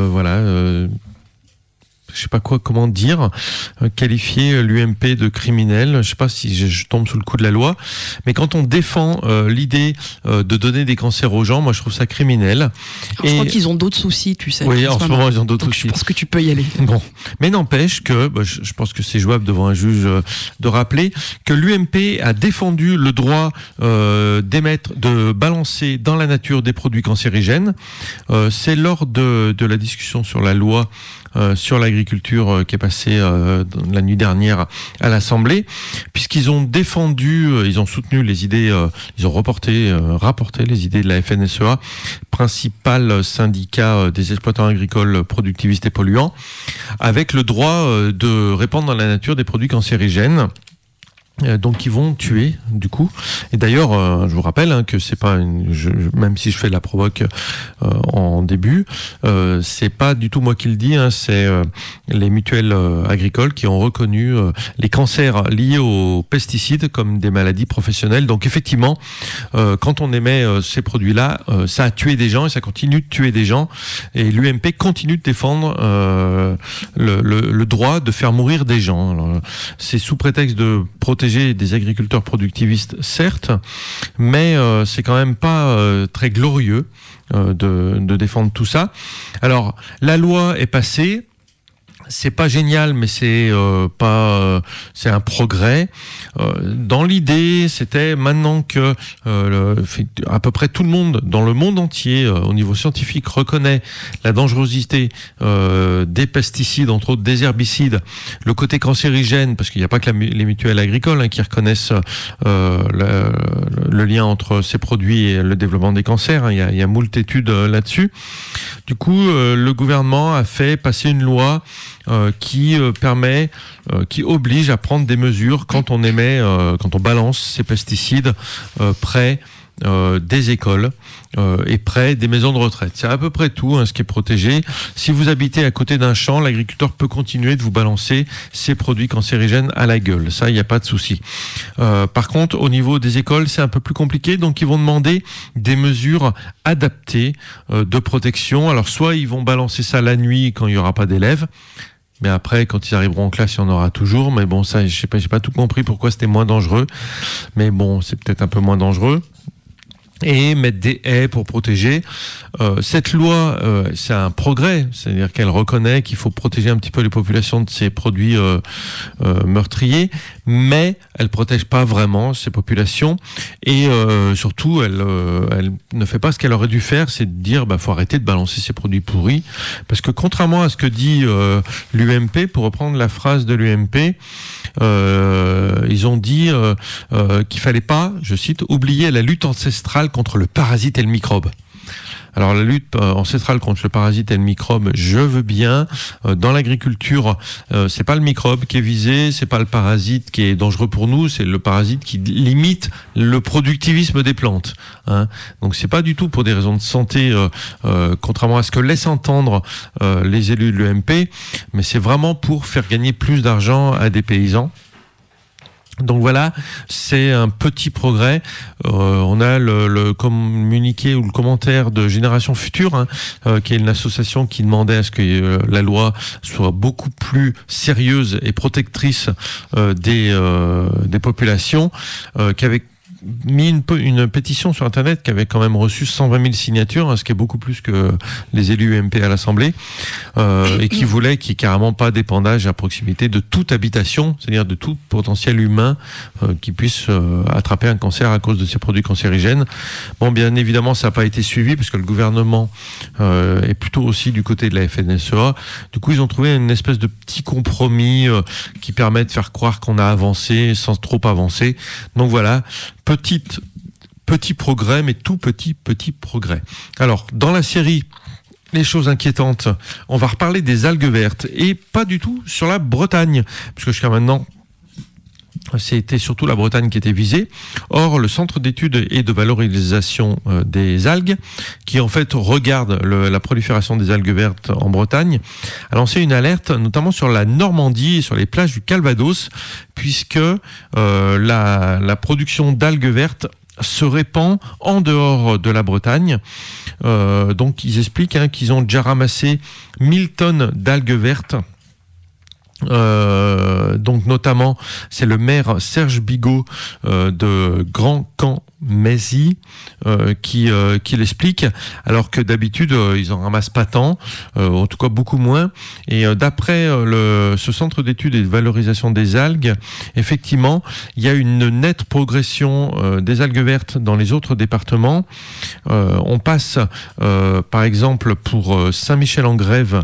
je sais pas comment dire, qualifier l'UMP de criminel. Je sais pas si je tombe sous le coup de la loi, mais quand on défend l'idée de donner des cancers aux gens, moi je trouve ça criminel. Alors, je crois qu'ils ont d'autres soucis, tu sais. Oui, en ce moment ils ont d'autres soucis. Je pense que tu peux y aller. Bon, mais n'empêche que je pense que c'est jouable devant un juge de rappeler que l'UMP a défendu le droit de balancer dans la nature des produits cancérigènes. C'est lors de la discussion sur la loi sur l'agriculture qui est passée la nuit dernière à l'Assemblée, puisqu'ils ont ils ont soutenu les idées, ils ont rapporté les idées de la FNSEA, principal syndicat des exploitants agricoles productivistes et polluants, avec le droit de répandre dans la nature des produits cancérigènes. Donc ils vont tuer du coup. Et d'ailleurs, je vous rappelle que c'est pas même si je fais la provoque en début, c'est pas du tout moi qui le dis. C'est les mutuelles agricoles qui ont reconnu les cancers liés aux pesticides comme des maladies professionnelles. Donc effectivement, quand on émet ces produits-là, ça a tué des gens et ça continue de tuer des gens. Et l'UMP continue de défendre le droit de faire mourir des gens. Alors, c'est sous prétexte de protéger des agriculteurs productivistes, certes, mais c'est quand même pas très glorieux de défendre tout ça. Alors, la loi est passée. C'est pas génial, mais c'est un progrès. Dans l'idée, c'était maintenant que à peu près tout le monde, dans le monde entier, au niveau scientifique, reconnaît la dangerosité des pesticides, entre autres des herbicides, le côté cancérigène, parce qu'il n'y a pas que les mutuelles agricoles qui reconnaissent le lien entre ces produits et le développement des cancers. Il y a moult études là-dessus. Du coup, le gouvernement a fait passer une loi qui oblige à prendre des mesures quand on balance ces pesticides près des écoles et près des maisons de retraite. C'est à peu près tout ce qui est protégé. Si vous habitez à côté d'un champ, l'agriculteur peut continuer de vous balancer ces produits cancérigènes à la gueule. Ça, il n'y a pas de souci. Par contre, au niveau des écoles, c'est un peu plus compliqué. Donc, ils vont demander des mesures adaptées de protection. Alors, soit ils vont balancer ça la nuit quand il n'y aura pas d'élèves. Mais après, quand ils arriveront en classe, il y en aura toujours. Mais bon, ça, j'ai pas tout compris pourquoi c'était moins dangereux. Mais bon, c'est peut-être un peu moins dangereux. Et mettre des haies pour protéger. Cette loi, c'est un progrès, c'est-à-dire qu'elle reconnaît qu'il faut protéger un petit peu les populations de ces produits meurtriers, mais elle protège pas vraiment ces populations. Et surtout, elle ne fait pas ce qu'elle aurait dû faire, c'est de dire faut arrêter de balancer ces produits pourris, parce que contrairement à ce que dit l'UMP, pour reprendre la phrase de l'UMP, ils ont dit qu'il fallait pas, je cite, oublier la lutte ancestrale contre le parasite et le microbe. Alors la lutte ancestrale contre le parasite et le microbe, je veux bien. Dans l'agriculture, c'est pas le microbe qui est visé, c'est pas le parasite qui est dangereux pour nous, c'est le parasite qui limite le productivisme des plantes. Donc c'est pas du tout pour des raisons de santé, contrairement à ce que laissent entendre les élus de l'UMP, mais c'est vraiment pour faire gagner plus d'argent à des paysans. Donc voilà, c'est un petit progrès. On a le communiqué ou le commentaire de Génération Future, qui est une association qui demandait à ce que la loi soit beaucoup plus sérieuse et protectrice des populations, qui avait mis une pétition sur Internet qui avait quand même reçu 120 000 signatures, ce qui est beaucoup plus que les élus UMP à l'Assemblée, et qui voulait qu'il n'y ait carrément pas d'épandage à proximité de toute habitation, c'est-à-dire de tout potentiel humain qui puisse attraper un cancer à cause de ces produits cancérigènes. Bon, bien évidemment, ça n'a pas été suivi parce que le gouvernement est plutôt aussi du côté de la FNSEA. Du coup, ils ont trouvé une espèce de petit compromis qui permet de faire croire qu'on a avancé sans trop avancer. Donc voilà, petit progrès, mais tout petit progrès. Alors, dans la série Les choses inquiétantes, on va reparler des algues vertes, et pas du tout sur la Bretagne, parce que jusqu'à maintenant, c'était surtout la Bretagne qui était visée. Or, le Centre d'études et de valorisation des algues, qui en fait regarde la prolifération des algues vertes en Bretagne, a lancé une alerte, notamment sur la Normandie et sur les plages du Calvados, puisque la production d'algues vertes se répand en dehors de la Bretagne. Donc, ils expliquent qu'ils ont déjà ramassé 1000 tonnes d'algues vertes. Donc notamment c'est le maire Serge Bigot de Grand Camp Mézy qui l'explique, alors que d'habitude ils en ramassent pas tant, en tout cas beaucoup moins. Et d'après ce centre d'études et de valorisation des algues, effectivement il y a une nette progression des algues vertes dans les autres départements. On passe par exemple pour Saint-Michel-en-Grève,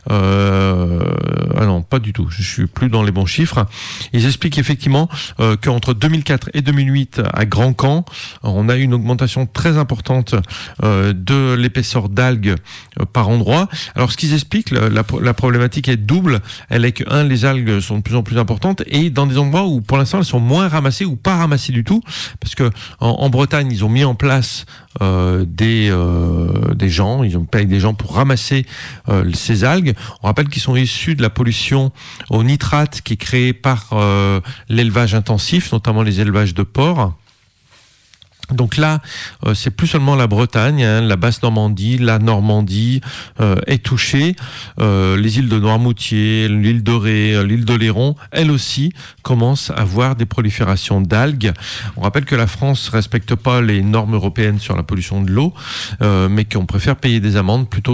ah non pas du tout, je suis plus dans les bons chiffres. Ils expliquent effectivement qu'entre 2004 et 2008 à Grand Camp, on a eu une augmentation très importante de l'épaisseur d'algues par endroit. Alors ce qu'ils expliquent, la problématique est double. Elle est que, les algues sont de plus en plus importantes, et dans des endroits où pour l'instant elles sont moins ramassées ou pas ramassées du tout, parce que en Bretagne ils ont mis en place des gens, ils ont payé des gens pour ramasser ces algues. On rappelle qu'ils sont issus de la pollution au nitrate qui est créée par l'élevage intensif, notamment les élevages de porcs. Donc là, c'est plus seulement la Bretagne, la Basse-Normandie, la Normandie est touchée. Les îles de Noirmoutier, l'île de Ré, l'île d'Oléron, elles aussi commencent à voir des proliférations d'algues. On rappelle que la France respecte pas les normes européennes sur la pollution de l'eau, mais qu'on préfère payer des amendes plutôt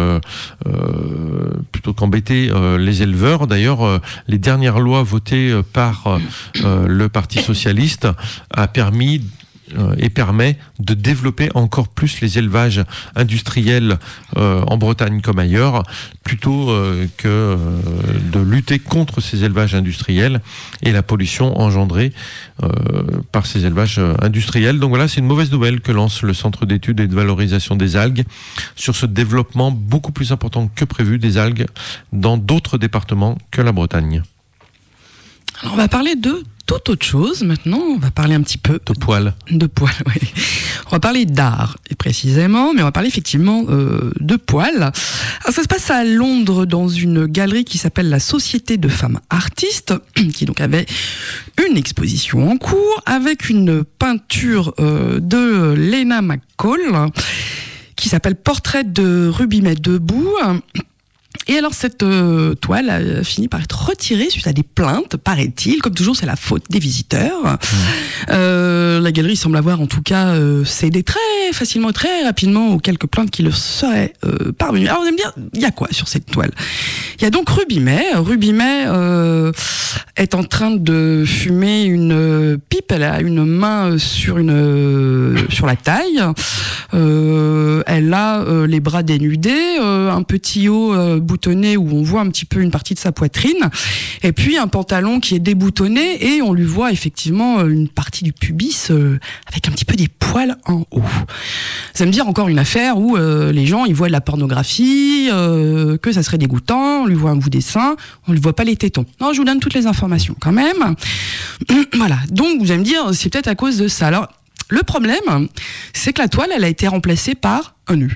qu'embêter les éleveurs. D'ailleurs, les dernières lois votées par le Parti socialiste a permis et permet de développer encore plus les élevages industriels en Bretagne comme ailleurs, plutôt que de lutter contre ces élevages industriels et la pollution engendrée par ces élevages industriels. Donc voilà, c'est une mauvaise nouvelle que lance le Centre d'études et de valorisation des algues sur ce développement beaucoup plus important que prévu des algues dans d'autres départements que la Bretagne. Alors on va parler de toute autre chose maintenant, on va parler un petit peu de poils. De poils, oui. On va parler d'art précisément, mais on va parler effectivement de poils. Alors ça se passe à Londres dans une galerie qui s'appelle la Société de femmes artistes, qui donc avait une exposition en cours avec une peinture de Lena McCall qui s'appelle Portrait de Ruby May debout. Et alors cette toile a fini par être retirée suite à des plaintes, paraît-il. Comme toujours, c'est la faute des visiteurs. La galerie semble avoir en tout cas cédé très facilement et très rapidement aux quelques plaintes qui leur seraient parvenues. Alors vous allez me dire, il y a quoi sur cette toile ? Il y a donc Ruby May. Ruby May est en train de fumer une pipe. Elle a une main sur la taille. Elle a les bras dénudés, un petit haut boutonné où on voit un petit peu une partie de sa poitrine, et puis un pantalon qui est déboutonné et on lui voit effectivement une partie du pubis avec un petit peu des poils en haut. Ça me dire encore une affaire où les gens ils voient de la pornographie, que ça serait dégoûtant, on lui voit un bout des seins, on lui voit pas les tétons. Non, je vous donne toutes les informations quand même. Voilà, donc vous allez me dire c'est peut-être à cause de ça. Alors le problème, c'est que la toile elle a été remplacée par un nu.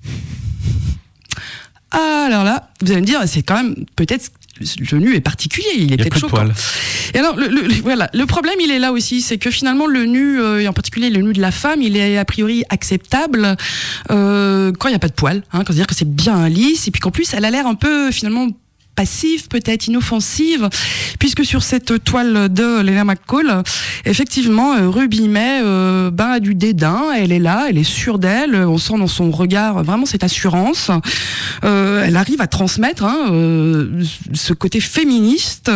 Alors là, vous allez me dire, c'est quand même peut-être le nu est particulier, il est peut-être choquant. Et alors, le problème, il est là aussi, c'est que finalement le nu, et en particulier le nu de la femme, il est a priori acceptable quand il n'y a pas de poils, hein, quand c'est-à-dire que c'est bien lisse, et puis qu'en plus, elle a l'air un peu finalement passive, peut-être inoffensive, puisque sur cette toile de Lena McCall, effectivement, Ruby May a du dédain, elle est là, elle est sûre d'elle, on sent dans son regard vraiment cette assurance, elle arrive à transmettre ce côté féministe.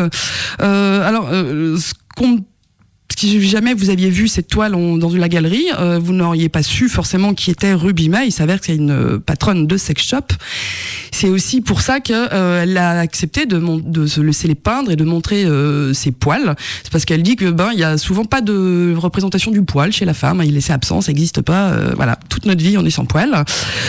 Si jamais vous aviez vu cette toile dans la galerie, vous n'auriez pas su forcément qui était Ruby May. Il s'avère que c'est une patronne de sex shop. C'est aussi pour ça qu'elle a accepté de se laisser les peindre et de montrer ses poils. C'est parce qu'elle dit que il y a souvent pas de représentation du poil chez la femme. Il est absent, ça n'existe pas. Voilà, toute notre vie on est sans poils.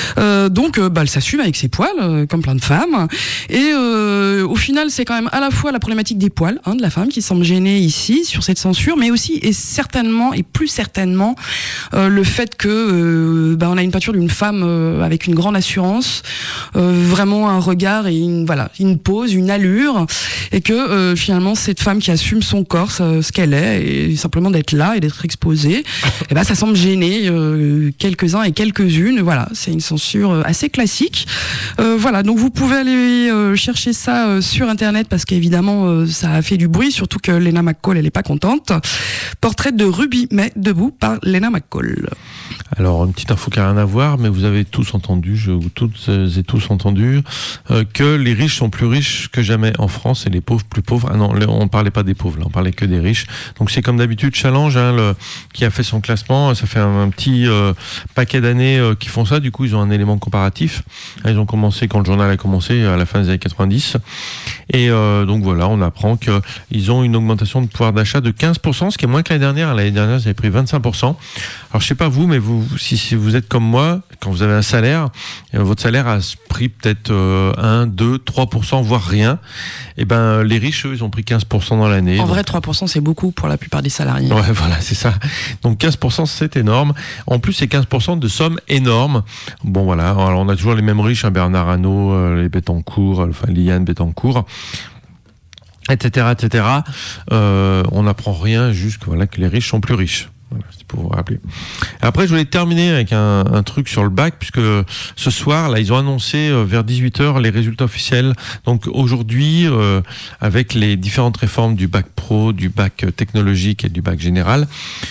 Donc elle s'assume avec ses poils, comme plein de femmes. Et au final, c'est quand même à la fois la problématique des poils de la femme qui semble gênée ici sur cette censure, mais aussi et certainement et plus certainement le fait que on a une peinture d'une femme avec une grande assurance, vraiment un regard et une pose, une allure, et que finalement cette femme qui assume son corps, ce qu'elle est, et simplement d'être là et d'être exposée, et ça semble gêner quelques-uns et quelques-unes. Voilà, c'est une censure assez classique. Voilà, donc vous pouvez aller chercher ça sur internet parce qu'évidemment ça a fait du bruit, surtout que Lena McCall elle est pas contente. Portrait de Ruby May debout par Lena McCall. Alors, une petite info qui n'a rien à voir, mais vous avez tous entendu, toutes et tous entendu, que les riches sont plus riches que jamais en France et les pauvres plus pauvres. Ah non, on ne parlait pas des pauvres, là, on parlait que des riches. Donc c'est comme d'habitude Challenge qui a fait son classement. Ça fait un petit paquet d'années qu'ils font ça. Du coup, ils ont un élément comparatif. Ils ont commencé quand le journal a commencé, à la fin des années 90. Et donc voilà, on apprend qu'ils ont une augmentation de pouvoir d'achat de 15%, ce qui est moins que l'année dernière. L'année dernière, ils avaient pris 25%. Alors je sais pas vous, mais si vous êtes comme moi, quand vous avez un salaire, votre salaire a pris peut-être 1, 2, 3%, voire rien. Et les riches, eux, ils ont pris 15% dans l'année. En vrai, 3%, c'est beaucoup pour la plupart des salariés. Ouais, voilà, c'est ça. Donc 15%, c'est énorme. En plus, c'est 15% de sommes énormes. Bon, voilà. Alors, on a toujours les mêmes riches, Bernard Arnault, les Bettencourt, Liane Bettencourt, etc., etc. On n'apprend rien, juste que les riches sont plus riches. Voilà, c'est pour vous rappeler. Après, je voulais terminer avec un truc sur le bac, puisque ce soir, là, ils ont annoncé vers 18h les résultats officiels. Donc aujourd'hui, avec les différentes réformes du bac pro, du bac technologique et du bac général,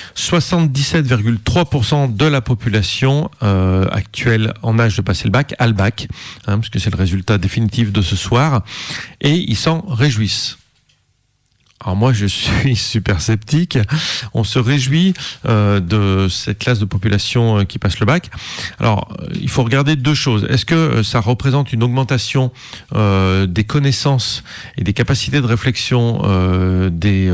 77,3% de la population actuelle en âge de passer le bac a le bac, parce que c'est le résultat définitif de ce soir, et ils s'en réjouissent. Alors moi, je suis super sceptique. On se réjouit de cette classe de population qui passe le bac. Alors, il faut regarder deux choses. Est-ce que ça représente une augmentation des connaissances et des capacités de réflexion des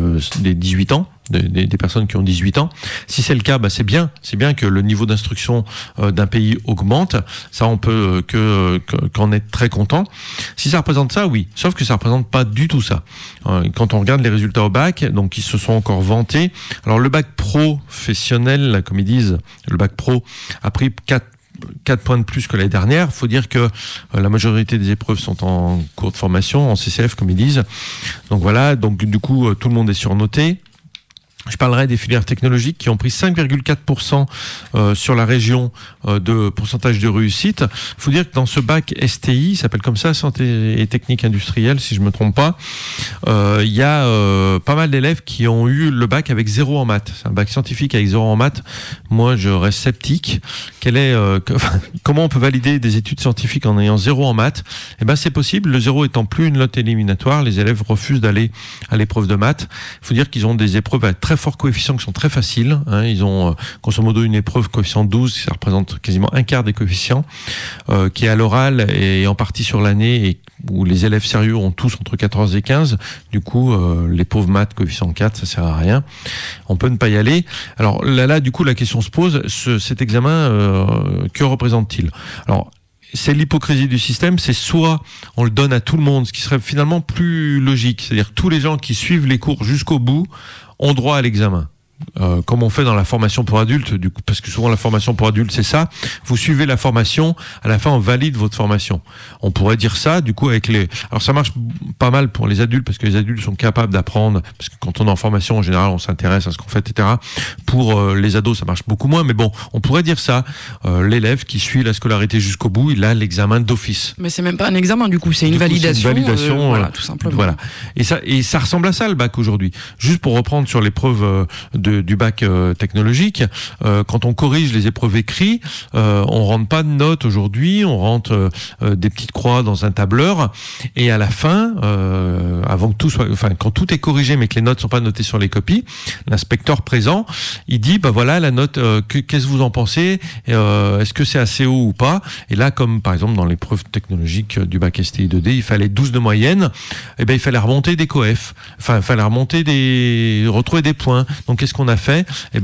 18 ans, des personnes qui ont 18 ans? Si c'est le cas, c'est bien que le niveau d'instruction d'un pays augmente. Ça, on peut qu'en être très content. Si ça représente ça, oui. Sauf que ça représente pas du tout ça. Quand on regarde les résultats au bac, donc ils se sont encore vantés. Alors le bac professionnel, là, comme ils disent, le bac pro a pris 4 points de plus que l'année dernière. Il faut dire que la majorité des épreuves sont en cours de formation, en CCF, comme ils disent. Donc voilà, donc du coup, tout le monde est surnoté. Je parlerai des filières technologiques qui ont pris 5,4% sur la région de pourcentage de réussite. Il faut dire que dans ce bac STI, il s'appelle comme ça, santé et technique industrielle, si je me trompe pas, il y a pas mal d'élèves qui ont eu le bac avec 0 en maths. C'est un bac scientifique avec 0 en maths. Moi, je reste sceptique. Comment on peut valider des études scientifiques en ayant 0 en maths? C'est possible. Le 0 étant plus une note éliminatoire, les élèves refusent d'aller à l'épreuve de maths. Il faut dire qu'ils ont des épreuves à très forts coefficients qui sont très faciles. Ils ont grosso modo une épreuve coefficient 12, ça représente quasiment un quart des coefficients, qui est à l'oral et en partie sur l'année, et où les élèves sérieux ont tous entre 14 et 15. Du coup, les pauvres maths coefficient 4, ça sert à rien. On peut ne pas y aller. Alors là, du coup, la question se pose, cet examen, que représente-t-il? Alors, c'est l'hypocrisie du système, c'est soit on le donne à tout le monde, ce qui serait finalement plus logique, c'est-à-dire que tous les gens qui suivent les cours jusqu'au bout ont droit à l'examen. Comme on fait dans la formation pour adultes, du coup, parce que souvent la formation pour adultes c'est ça, vous suivez la formation, à la fin on valide votre formation. On pourrait dire ça, du coup alors ça marche pas mal pour les adultes, parce que les adultes sont capables d'apprendre, parce que quand on est en formation en général on s'intéresse à ce qu'on fait, etc. Pour les ados ça marche beaucoup moins, mais bon, on pourrait dire ça, l'élève qui suit la scolarité jusqu'au bout, il a l'examen d'office. Mais c'est même pas un examen du coup, c'est une validation. C'est une validation, voilà, tout simplement. Voilà. Et ça ressemble à ça le bac aujourd'hui. Juste pour reprendre sur l'épreuve du bac technologique, quand on corrige les épreuves écrites, on rentre pas de notes aujourd'hui, on rentre des petites croix dans un tableur, et à la fin, avant que quand tout est corrigé mais que les notes sont pas notées sur les copies, l'inspecteur présent, il dit voilà la note, qu'est-ce que vous en pensez, est-ce que c'est assez haut ou pas? Et là, comme par exemple dans l'épreuve technologique du bac STI 2D, il fallait 12 de moyenne, et il fallait remonter des coefs, il fallait retrouver des points. Donc qu'est-ce qu'on a fait?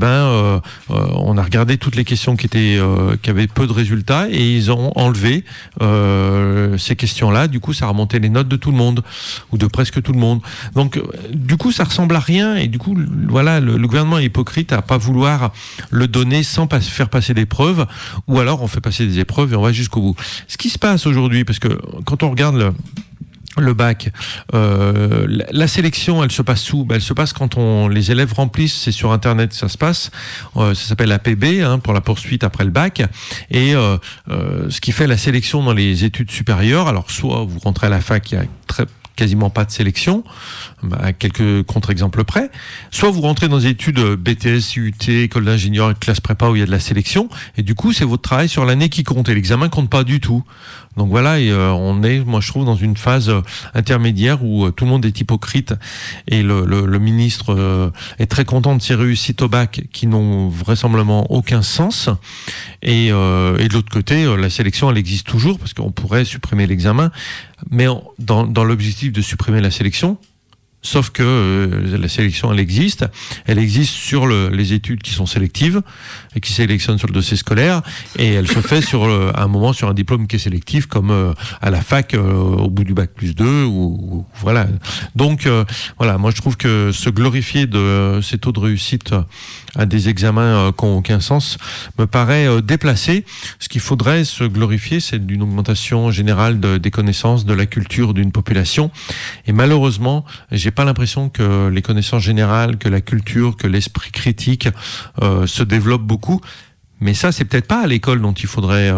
On a regardé toutes les questions qui avaient peu de résultats, et ils ont enlevé ces questions-là. Du coup, ça a remonté les notes de tout le monde, ou de presque tout le monde. Donc, du coup, ça ressemble à rien, et du coup, voilà, le gouvernement est hypocrite à pas vouloir le donner sans faire passer d'épreuves, ou alors on fait passer des épreuves et on va jusqu'au bout. Ce qui se passe aujourd'hui, parce que quand on regarde le bac, la sélection, elle se passe où? Elle se passe quand les élèves remplissent, c'est sur internet ça se passe, ça s'appelle APB, pour la poursuite après le bac, et ce qui fait la sélection dans les études supérieures, alors soit vous rentrez à la fac, il y a quasiment pas de sélection, à quelques contre-exemples près, soit vous rentrez dans des études BTS, IUT, école d'ingénieur, classe prépa où il y a de la sélection, et du coup c'est votre travail sur l'année qui compte, et l'examen compte pas du tout. Donc voilà, et on est, moi je trouve, dans une phase intermédiaire où tout le monde est hypocrite, et le ministre est très content de ses réussites au bac qui n'ont vraisemblablement aucun sens, et de l'autre côté, la sélection elle existe toujours, parce qu'on pourrait supprimer l'examen, mais dans l'objectif de supprimer la sélection. Sauf que la sélection, elle existe sur les études qui sont sélectives et qui sélectionnent sur le dossier scolaire, et elle se fait à un moment sur un diplôme qui est sélectif, comme à la fac au bout du bac plus 2 ou voilà. Donc voilà, moi je trouve que se glorifier de ces taux de réussite à des examens qui n'ont aucun sens me paraît déplacé. Ce qu'il faudrait se glorifier, c'est d'une augmentation générale des connaissances, de la culture d'une population, et malheureusement j'ai pas l'impression que les connaissances générales, que la culture, que l'esprit critique se développent beaucoup. Mais ça, c'est peut-être pas à l'école dont il faudrait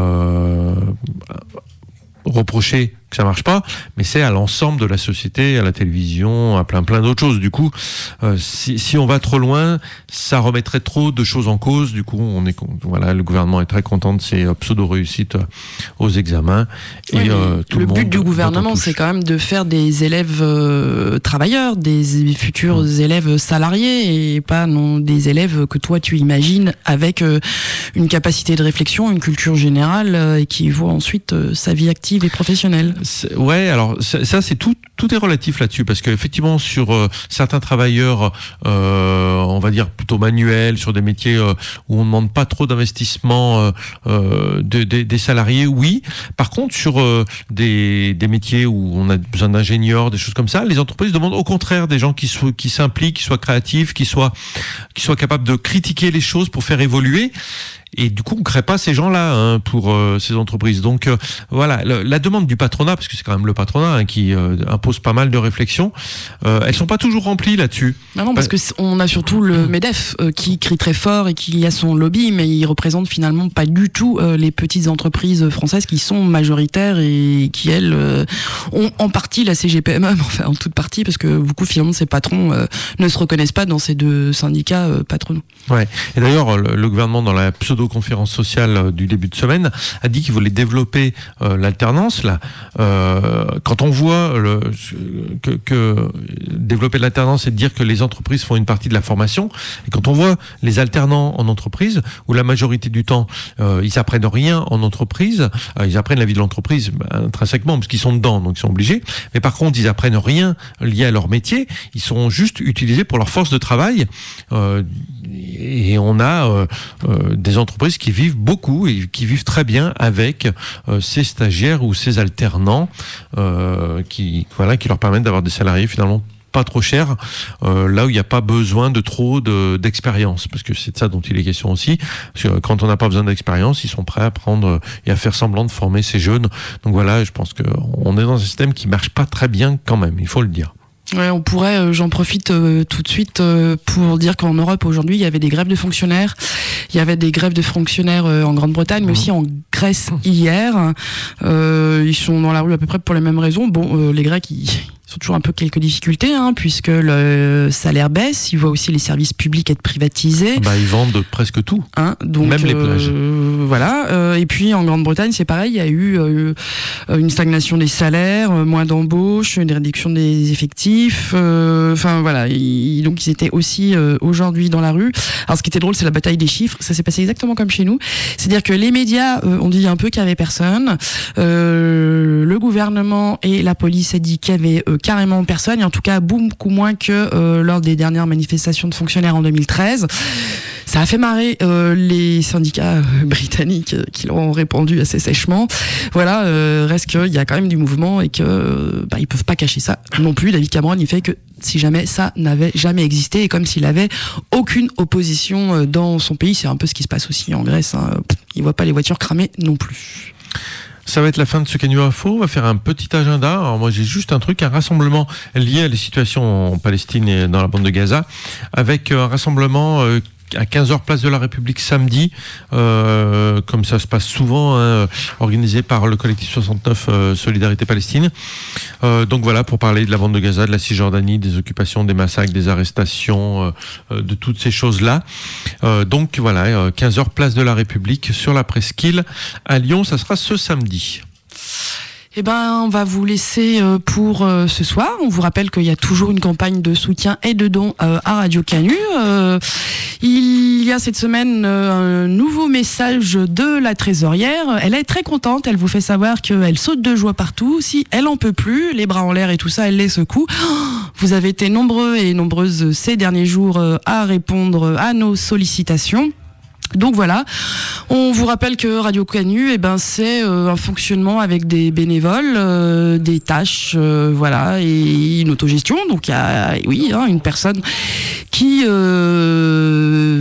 reprocher que ça marche pas, mais c'est à l'ensemble de la société, à la télévision, à plein d'autres choses. Du coup, si on va trop loin, ça remettrait trop de choses en cause. Du coup, le gouvernement est très content de ses pseudo-réussites aux examens. Oui, et le but du gouvernement, c'est quand même de faire des élèves travailleurs, des futurs élèves salariés, et pas des élèves que toi tu imagines avec une capacité de réflexion, une culture générale, et qui voit ensuite sa vie active et professionnelle. Ouais, alors ça c'est tout est relatif là-dessus, parce qu'effectivement sur certains travailleurs, on va dire plutôt manuels, sur des métiers où on ne demande pas trop d'investissement des salariés, oui. Par contre, sur des métiers où on a besoin d'ingénieurs, des choses comme ça, les entreprises demandent au contraire des gens qui s'impliquent, qui soient créatifs, qui soient capables de critiquer les choses pour faire évoluer. Et du coup, on ne crée pas ces gens-là pour ces entreprises. Donc voilà, la demande du patronat, parce que c'est quand même le patronat qui impose pas mal de réflexions, elles sont pas toujours remplies là-dessus. Non, parce que on a surtout le MEDEF qui crie très fort et qui a son lobby, mais il représente finalement pas du tout les petites entreprises françaises qui sont majoritaires et qui, elles, ont en partie la CGPME, enfin en toute partie, parce que beaucoup finalement de ces patrons ne se reconnaissent pas dans ces deux syndicats patronaux. Ouais. Et d'ailleurs, le gouvernement, dans la pseudo-conférence sociale du début de semaine, a dit qu'il voulait développer l'alternance. Là, quand on voit que développer l'alternance, c'est de dire que les entreprises font une partie de la formation, et quand on voit les alternants en entreprise, où la majorité du temps, ils apprennent rien en entreprise, ils apprennent la vie de l'entreprise intrinsèquement, parce qu'ils sont dedans, donc ils sont obligés, mais par contre, ils apprennent rien lié à leur métier, ils sont juste utilisés pour leur force de travail, et on a des entreprises qui vivent beaucoup et qui vivent très bien avec ces stagiaires ou ces alternants qui leur permettent d'avoir des salariés finalement pas trop chers, là où il n'y a pas besoin de trop d'expérience, parce que c'est de ça dont il est question aussi, parce que quand on n'a pas besoin d'expérience, ils sont prêts à prendre et à faire semblant de former ces jeunes. Donc voilà, je pense qu'on est dans un système qui marche pas très bien quand même, il faut le dire. Ouais, on pourrait, j'en profite tout de suite pour dire qu'en Europe aujourd'hui, il y avait des grèves de fonctionnaires. Il y avait des grèves de fonctionnaires en Grande-Bretagne, mais aussi en Grèce hier. Ils sont dans la rue à peu près pour les mêmes raisons. Bon, les Grecs, ils ont toujours un peu quelques difficultés, puisque le salaire baisse. Ils voient aussi les services publics être privatisés. Ils vendent presque tout, donc, même les plages. Voilà. Et puis en Grande-Bretagne, c'est pareil. Il y a eu une stagnation des salaires, moins d'embauches, une réduction des effectifs. Voilà. Donc ils étaient aussi aujourd'hui dans la rue. Alors ce qui était drôle, c'est la bataille des chiffres. Ça s'est passé exactement comme chez nous. C'est-à-dire que les médias ont dit un peu qu'il y avait personne. Le gouvernement et la police a dit qu'il y avait carrément personne, et en tout cas beaucoup moins que lors des dernières manifestations de fonctionnaires en 2013. Ça a fait marrer les syndicats britanniques qui l'ont répandu assez sèchement. Voilà, reste qu'il y a quand même du mouvement et que ils peuvent pas cacher ça non plus. David Cameron, il fait que si jamais ça n'avait jamais existé, et comme s'il avait aucune opposition dans son pays. C'est un peu ce qui se passe aussi en Grèce. Il voit pas les voitures cramées non plus. Ça va être la fin de ce Canu Info. On va faire un petit agenda. Alors moi, j'ai juste un rassemblement lié à la situation en Palestine et dans la bande de Gaza, avec un rassemblement à 15h place de la République samedi, comme ça se passe souvent, organisé par le collectif 69 Solidarité Palestine. Donc voilà, pour parler de la bande de Gaza, de la Cisjordanie, des occupations, des massacres, des arrestations, de toutes ces choses-là. Donc voilà, 15h place de la République sur la Presqu'île à Lyon, ça sera ce samedi. On va vous laisser pour ce soir. On vous rappelle qu'il y a toujours une campagne de soutien et de dons à Radio Canu. Il y a cette semaine un nouveau message de la trésorière. Elle est très contente. Elle vous fait savoir qu'elle saute de joie partout. Si elle en peut plus, les bras en l'air et tout ça, elle les secoue. Vous avez été nombreux et nombreuses ces derniers jours à répondre à nos sollicitations. Donc voilà, on vous rappelle que Radio Canu, c'est un fonctionnement avec des bénévoles, des tâches, et une autogestion. Donc il y a, une personne qui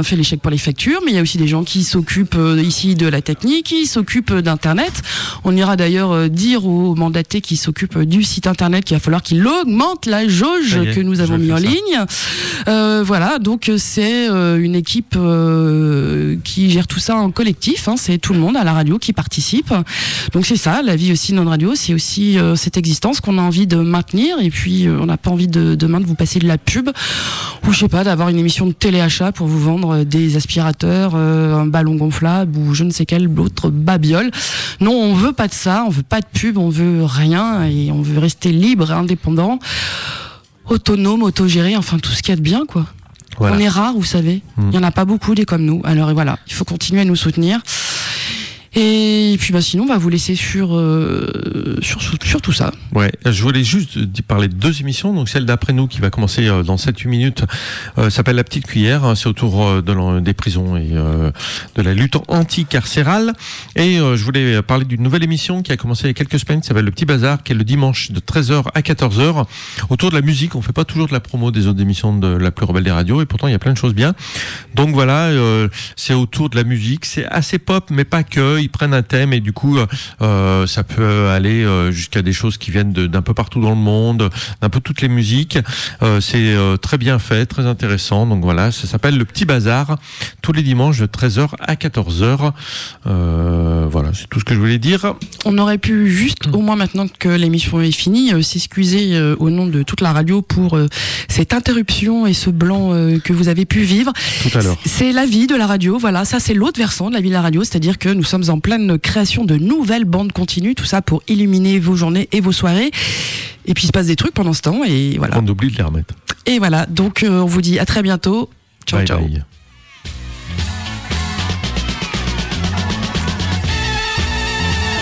fait les chèques pour les factures, mais il y a aussi des gens qui s'occupent ici de la technique, qui s'occupent d'Internet. On ira d'ailleurs dire aux mandatés qui s'occupent du site Internet qu'il va falloir qu'il augmente la jauge que nous avons mis en ligne. Voilà, donc c'est une équipe qui gère tout ça en collectif, hein, c'est tout le monde à la radio qui participe. Donc c'est ça, la vie aussi de notre radio, c'est aussi cette existence qu'on a envie de maintenir, et puis on n'a pas envie demain de vous passer de la pub, ou je sais pas, d'avoir une émission de téléachat pour vous vendre des aspirateurs, un ballon gonflable ou je ne sais quelle autre babiole. Non, on veut pas de ça, on veut pas de pub, on veut rien, et on veut rester libre, indépendant, autonome, autogéré, enfin tout ce qu'il y a de bien, quoi. Voilà. On est rare, vous savez. Il y en a pas beaucoup des comme nous. Alors voilà, il faut continuer à nous soutenir. Et puis sinon on va vous laisser sur tout ça. Ouais, je voulais juste parler de 2 émissions. Donc celle d'après nous qui va commencer dans 7-8 minutes s'appelle La Petite Cuillère. C'est autour des prisons et de la lutte anti-carcérale. Et je voulais parler d'une nouvelle émission qui a commencé il y a quelques semaines qui s'appelle Le Petit Bazar, qui est le dimanche de 13h à 14h autour de la musique. On fait pas toujours de la promo des autres émissions de La Plus Rebelle des radios, et pourtant il y a plein de choses bien. Donc voilà, c'est autour de la musique. C'est assez pop mais pas que. Ils prennent un thème et du coup ça peut aller jusqu'à des choses qui viennent d'un peu partout dans le monde, d'un peu toutes les musiques. C'est très bien fait, très intéressant. Donc voilà, ça s'appelle Le Petit Bazar, tous les dimanches de 13h à 14h. Voilà, c'est tout ce que je voulais dire. On aurait pu juste, au moins maintenant que l'émission est finie, s'excuser au nom de toute la radio pour cette interruption et ce blanc que vous avez pu vivre. Tout à l'heure. C'est la vie de la radio, voilà, ça c'est l'autre versant de la vie de la radio, c'est-à-dire que nous sommes en pleine création de nouvelles bandes continues, tout ça pour illuminer vos journées et vos soirées. Et puis il se passe des trucs pendant ce temps, et voilà. On oublie de les remettre. Et voilà, donc on vous dit à très bientôt. Ciao, bye ciao. Bye.